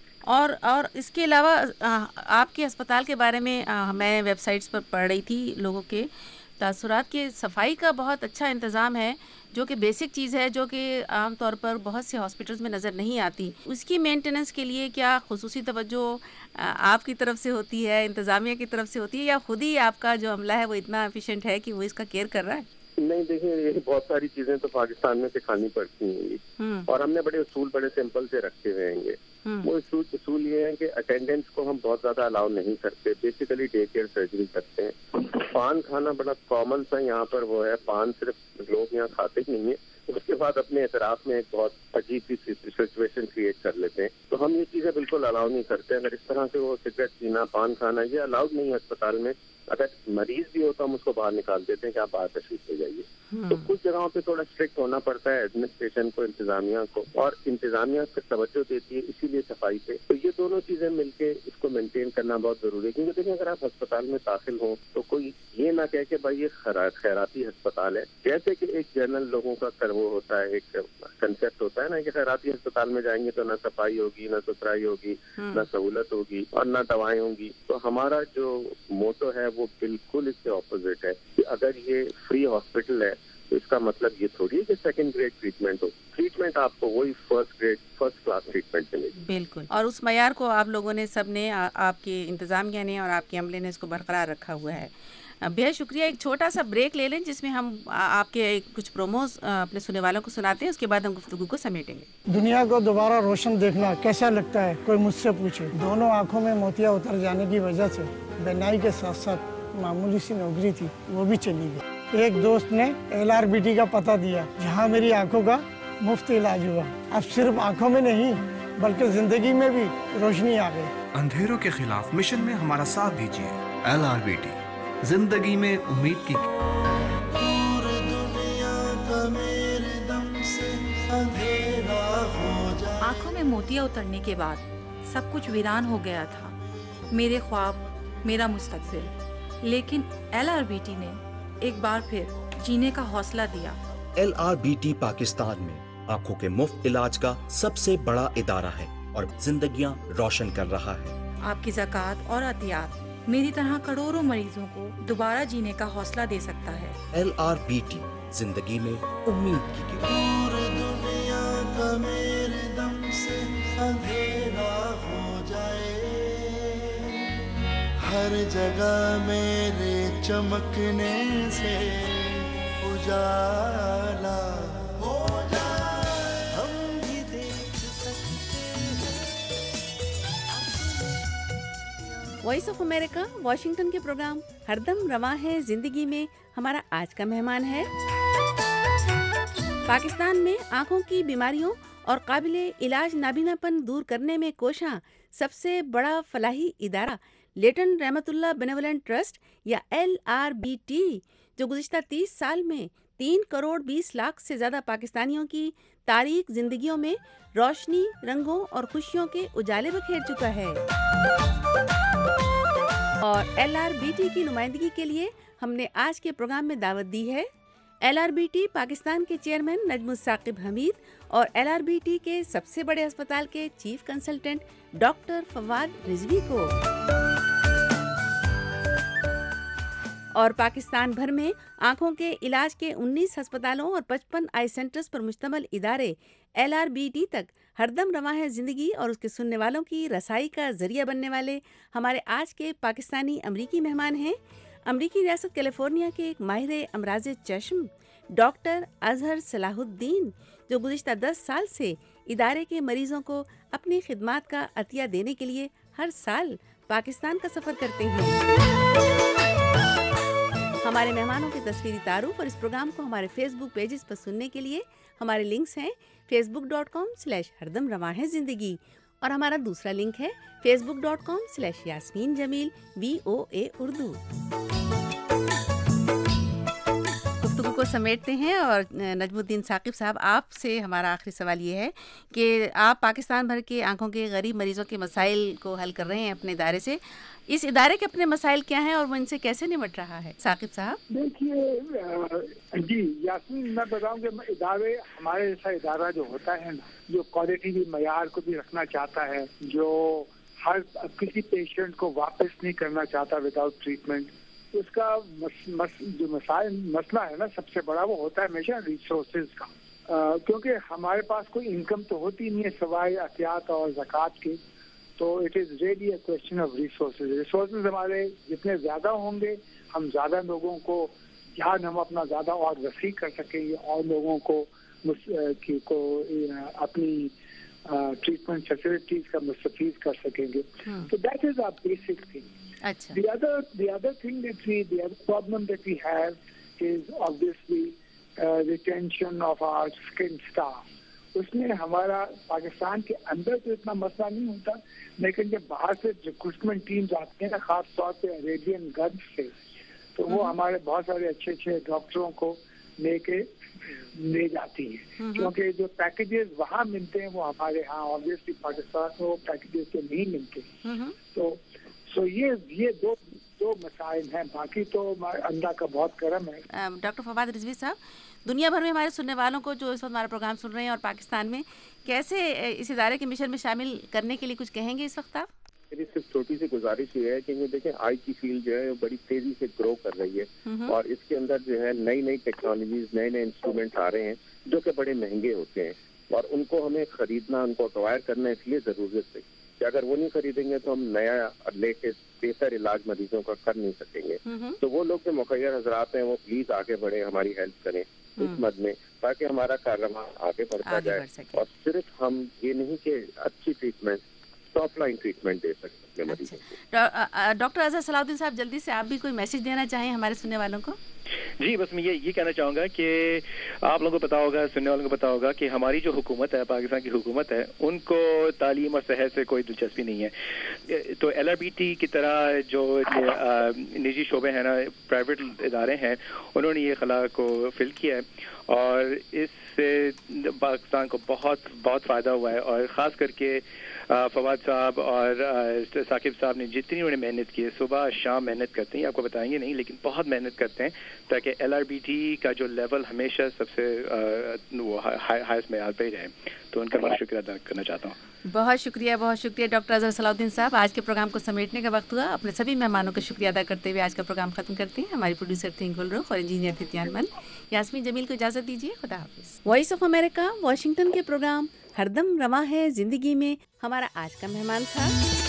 और इसके अलावा आपके अस्पताल के बारे में मैं वेबसाइट्स पर पढ़ रही थी लोगों के तासुरात की सफाई का बहुत अच्छा इंतज़ाम है, जो कि बेसिक चीज़ है, जो कि आमतौर पर बहुत से हॉस्पिटल्स में नज़र नहीं आती। उसकी मेंटेनेंस के लिए क्या खुसूसी तवज्जो आपकी तरफ से होती है, इंतज़ामिया की तरफ से होती है, या खुद ही आपका जो अमला है वो इतना एफिशिएंट है कि वो इसका केयर कर रहा है? नहीं, देखिए, ये बहुत सारी चीजें तो पाकिस्तान में सिखानी पड़ती हैं और हमने बड़े उसूल बड़े सिंपल से रखे हुए हैं। वो उसूल ये है कि अटेंडेंस को हम बहुत ज्यादा अलाउ नहीं करते, बेसिकली डे केयर सर्जरी करते हैं। पान खाना बड़ा कॉमन सा यहाँ पर वो है, पान सिर्फ लोग यहाँ खाते ही नहीं है, उसके बाद अपने एतराफ में एक बहुत अजीब सी सिचुएशन क्रिएट कर लेते हैं। तो हम ये चीजें बिल्कुल अलाउ नहीं करते। अगर इस तरह से वो सिगरेट पीना, पान खाना, ये अलाउड नहीं है अस्पताल में। अगर मरीज भी हो तो हम उसको बाहर निकाल देते हैं कि आप बाहर तशरीफ ले जाइए। तो कुछ जगहों पे थोड़ा स्ट्रिक्ट होना पड़ता है एडमिनिस्ट्रेशन को, इंतजामिया को, और इंतजामिया पर तवज्जो देती है इसीलिए सफाई पे। तो ये दोनों चीजें मिलके इसको मेंटेन करना बहुत जरूरी है। क्योंकि देखिए, अगर आप अस्पताल में दाखिल हो तो कोई ये ना कहे कि भाई ये खैराती अस्पताल है। जैसे कि एक जनरल लोगों का वो होता है, एक कंसेप्ट होता है ना कि खैराती अस्पताल में जाएंगे तो ना सफाई होगी, ना सुथराई होगी, ना सहूलत होगी और ना दवाएं होंगी। तो हमारा जो मोटो है वो बिल्कुल इससे ऑपोजिट है कि अगर ये फ्री हॉस्पिटल है तो इसका मतलब ये थोड़ी है कि सेकंड ग्रेड ट्रीटमेंट हो। ट्रीटमेंट आपको वही फर्स्ट क्लास ट्रीटमेंट मिलेगी। बिल्कुल। और उस मयार को आप लोगों ने, सबने, आपके इंतजामिया ने और आपके अमले ने इसको बरकरार रखा हुआ है। बेहद शुक्रिया। एक छोटा सा ब्रेक ले लें जिसमें हम आपके कुछ प्रोमोज अपने सुनने वालों को सुनाते हैं, उसके बाद हम गुफ्तगू को समेटेंगे। दुनिया को दोबारा रोशन देखना कैसा लगता है, कोई मुझसे पूछे। दोनों आंखों में मोतिया उतर जाने की वजह से बेनाई के साथ साथ मामूली सी नौकरी थी, वो भी चली गई। एक दोस्त ने LRBT का पता दिया, जहाँ मेरी आंखों का मुफ्त इलाज हुआ। अब सिर्फ आंखों में नहीं बल्कि जिंदगी में भी रोशनी आ गई। अंधेरों के खिलाफ मिशन में हमारा साथ दीजिए। LRBT, जिंदगी में उम्मीद की। आंखों में मोतिया उतरने के बाद सब कुछ वीरान हो गया था, मेरे ख्वाब, मेरा मुस्तकबिल। लेकिन LRBT ने एक बार फिर जीने का हौसला दिया। LRBT पाकिस्तान में आंखों के मुफ्त इलाज का सबसे बड़ा इदारा है और जिंदगियां रोशन कर रहा है। आपकी ज़कात और अतियात मेरी तरह करोड़ों मरीजों को दोबारा जीने का हौसला दे सकता है। LRBT, जिंदगी में उम्मीद की किरण। दुनिया का मेरे दम से अंधेरा हो जाए, हर जगह मेरे चमकने से उजाला हो जाए, हम भी देख सकते हैं। वॉइस ऑफ अमेरिका वॉशिंगटन के प्रोग्राम हरदम रवां है जिंदगी में हमारा आज का मेहमान है पाकिस्तान में आंखों की बीमारियों और काबिल इलाज नाबीनापन दूर करने में कोशां सबसे बड़ा फलाही इदारा लेटन रहमतुल्लाह बेनेवोलेंट ट्रस्ट या LRBT, जो गुज़िश्ता 30 साल में 3 करोड़ 20 लाख से ज़्यादा पाकिस्तानियों की तारीख जिंदगियों में रोशनी, रंगों और खुशियों के उजाले बखेर चुका है। और LRBT की नुमाइंदगी के लिए हमने आज के प्रोग्राम में दावत दी है LRBT पाकिस्तान के चेयरमैन नजमुस साकिब हमीद और LRBT के सबसे बड़े अस्पताल के chief consultant doctor Fawad Rizvi को। और पाकिस्तान भर में आंखों के इलाज के 19 अस्पतालों और 55 आई सेंटर्स पर मुश्तमिल इदारे LRBT तक हरदम रवां है ज़िंदगी और उसके सुनने वालों की रसाई का जरिया बनने वाले हमारे आज के पाकिस्तानी अमरीकी मेहमान हैं अमरीकी रियासत कैलिफोर्निया के एक माहिर अमराज चश्म डॉक्टर अजहर सलाहुद्दीन, जो गुज़िश्ता 10 साल से इदारे के मरीजों को अपनी खिदमात का अतिया देने के लिए हर साल पाकिस्तान का सफ़र करते हैं। हमारे मेहमानों के तस्वीरी तारुफ और इस प्रोग्राम को हमारे फेसबुक पेजेस पर सुनने के लिए हमारे लिंक्स हैं facebook.com/हरदम रवां है ज़िंदगी और हमारा दूसरा लिंक है facebook.com/यास्मीन जमील VOA उर्दू। गुफ्तगू को समेटते हैं और नजमुद्दीन साकिब साहब, आपसे हमारा आखिरी सवाल ये है कि आप पाकिस्तान भर के आंखों के गरीब मरीजों के मसाइल को हल कर रहे हैं अपने इदारे से। इस इदारे के अपने मसाइल क्या हैं और वो इनसे कैसे निपट रहा है? साकिब साहब। देखिए जी यास्मीन, मैं बताऊं कि इदारे, हमारे जैसा इदारा जो होता है ना, जो क्वालिटी की मयार को भी रखना चाहता है, जो हर किसी पेशेंट को वापस नहीं करना चाहता विदाउट ट्रीटमेंट, उसका जो मसला है ना सबसे बड़ा, वो होता है हमेशा रिसोर्सेज का। क्योंकि हमारे पास कोई इनकम तो होती नहीं है सिवाय अतियात और ज़कात के, तो it is really a question of resources हमारे जितने ज़्यादा होंगे, हम ज़्यादा लोगों को ध्यान हम अपना ज़्यादा और वसी कर सकेंगे और लोगों को अपनी ट्रीटमेंट फैसिलिटीज का मुस्तफीद कर सकेंगे। तो that is our basic thing. अच्छा। The other thing the other problem that we have is obviously retention of our skilled staff. उसमें हमारा पाकिस्तान के अंदर तो इतना मसला नहीं होता, लेकिन जब बाहर से रिक्रूटमेंट टीम्स आते हैं ना, खास तौर पे अरेबियन गल्फ से, तो वो हमारे बहुत सारे अच्छे अच्छे डॉक्टरों को लेके ले जाती हैं, क्योंकि जो पैकेजेस वहाँ मिलते हैं वो हमारे यहाँ ऑब्वियसली पाकिस्तान में वो पैकेजेस तो नहीं मिलते। तो ये दो मसाइल हैं, बाकी तो अल्लाह का बहुत करम है। डॉक्टर फवाद रिजवी साहब, दुनिया भर में हमारे सुनने वालों को जो इस वक्त हमारा प्रोग्राम सुन रहे हैं और पाकिस्तान में, कैसे इस इदारे के मिशन में शामिल करने के लिए कुछ कहेंगे इस वक्त आप? मेरी सिर्फ छोटी सी गुजारिश ये है कि देखें, आई की फील्ड जो है बड़ी तेजी से ग्रो कर रही है और इसके अंदर जो है नई नई टेक्नोलॉजीज, नए नए इंस्ट्रूमेंट आ रहे हैं जो कि बड़े महंगे होते हैं और उनको हमें खरीदना, उनको अक्वायर करना इसलिए ज़रूरत है कि अगर वो नहीं खरीदेंगे तो हम नया लेटेस्ट बेहतर इलाज मरीजों का कर नहीं सकेंगे। तो वो लोग जो मुखैर हजरात हैं वो प्लीज आगे बढ़े, हमारी हेल्प करें इस मद में, ताकि हमारा कारनामा आगे बढ़ता जाए और सिर्फ हम ये नहीं कि अच्छी ट्रीटमेंट, टॉप लाइन ट्रीटमेंट दे सकते हैं मरीजों को। डॉक्टर अजहर सलाहुद्दीन साहब, जल्दी से आप भी कोई मैसेज देना चाहें हमारे सुनने वालों को? जी, बस मैं ये कहना चाहूँगा कि आप लोगों को पता होगा, सुनने वालों को पता होगा कि हमारी जो हुकूमत है, पाकिस्तान की हुकूमत है, उनको तालीम और सेहत से कोई दिलचस्पी नहीं है। तो LRBT की तरह जो निजी शोबे हैं ना, प्राइवेट इदारे हैं, उन्होंने ये खला को फिल किया है और इससे पाकिस्तान को बहुत बहुत फ़ायदा हुआ है। और ख़ास करके फवाद साहब और साकिब साहब ने जितनी उन्हें मेहनत की है, सुबह शाम मेहनत करते हैं, आपको बताएंगे नहीं लेकिन बहुत मेहनत करते हैं ताकि LRBT का जो लेवल हमेशा सबसे हाईएस्ट में पे ही रहे। तो उनका बहुत शुक्रिया अदा करना चाहता हूँ। बहुत शुक्रिया डॉक्टर अजहर सलाहुद्दीन साहब। आज के प्रोग्राम को समेटने का वक्त हुआ। अपने सभी मेहमानों का शुक्रिया अदा करते हुए आज का प्रोग्राम खत्म करते हैं। हमारी प्रोड्यूसर थी गुलरुख और इंजीनियर थे त्यानमल। यास्मीन जमील को इजाज़त दीजिए। खुदा हाफिज़। वॉइस ऑफ अमेरिका वाशिंगटन के प्रोग्राम हरदम रवां है ज़िंदगी में हमारा आज का मेहमान था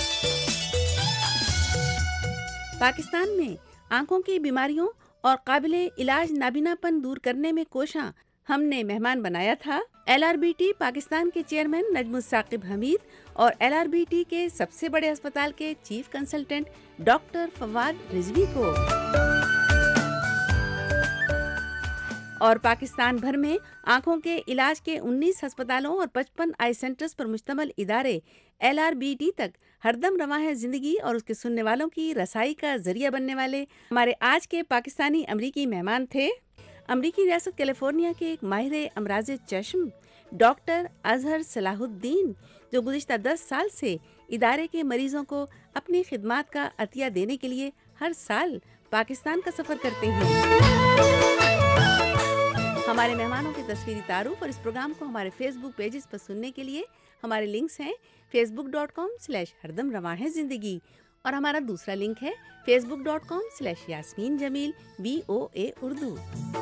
पाकिस्तान में आंखों की बीमारियों और काबिले इलाज नाबीनापन दूर करने में कोशां हमने मेहमान बनाया था LRBT पाकिस्तान के चेयरमैन नजमुस साकिब हमीद और LRBT के सबसे बड़े अस्पताल के chief consultant doctor Fawad Rizvi को। और पाकिस्तान भर में आंखों के इलाज के 19 अस्पतालों और 55 आई सेंटर्स पर मुश्तमिल इदारे LRBT तक हरदम रवां है जिंदगी और उसके सुनने वालों की रसाई का जरिया बनने वाले हमारे आज के पाकिस्तानी अमरीकी मेहमान थे अमरीकी रियासत कैलिफोर्निया के एक माहिर अमराज चश्म डॉक्टर अजहर सलाहुद्दीन, जो गुज़िश्ता 10 साल से इदारे के मरीजों को अपनी खिदमात का अतिया देने के लिए हर साल पाकिस्तान का सफ़र करते हैं। हमारे मेहमानों के तस्वीरी तारुफ और इस प्रोग्राम को हमारे फेसबुक पेजेस पर सुनने के लिए हमारे लिंक्स हैं facebook.com/हरदम रवां है जिंदगी और हमारा दूसरा लिंक है facebook.com/यास्मीन जमील VOA उर्दू।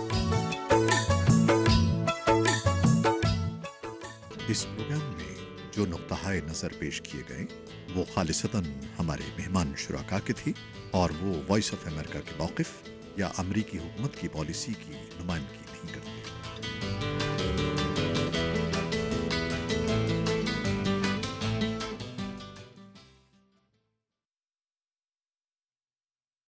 इस प्रोग्राम में जो नुक्ता नज़र पेश किए गए वो खालिसतन हमारे मेहमान शुराका के थी और वो वॉइस ऑफ अमेरिका के मौक़िफ़ या अमरीकी हुकूमत की पॉलिसी की नुमाइंदगी नहीं करती।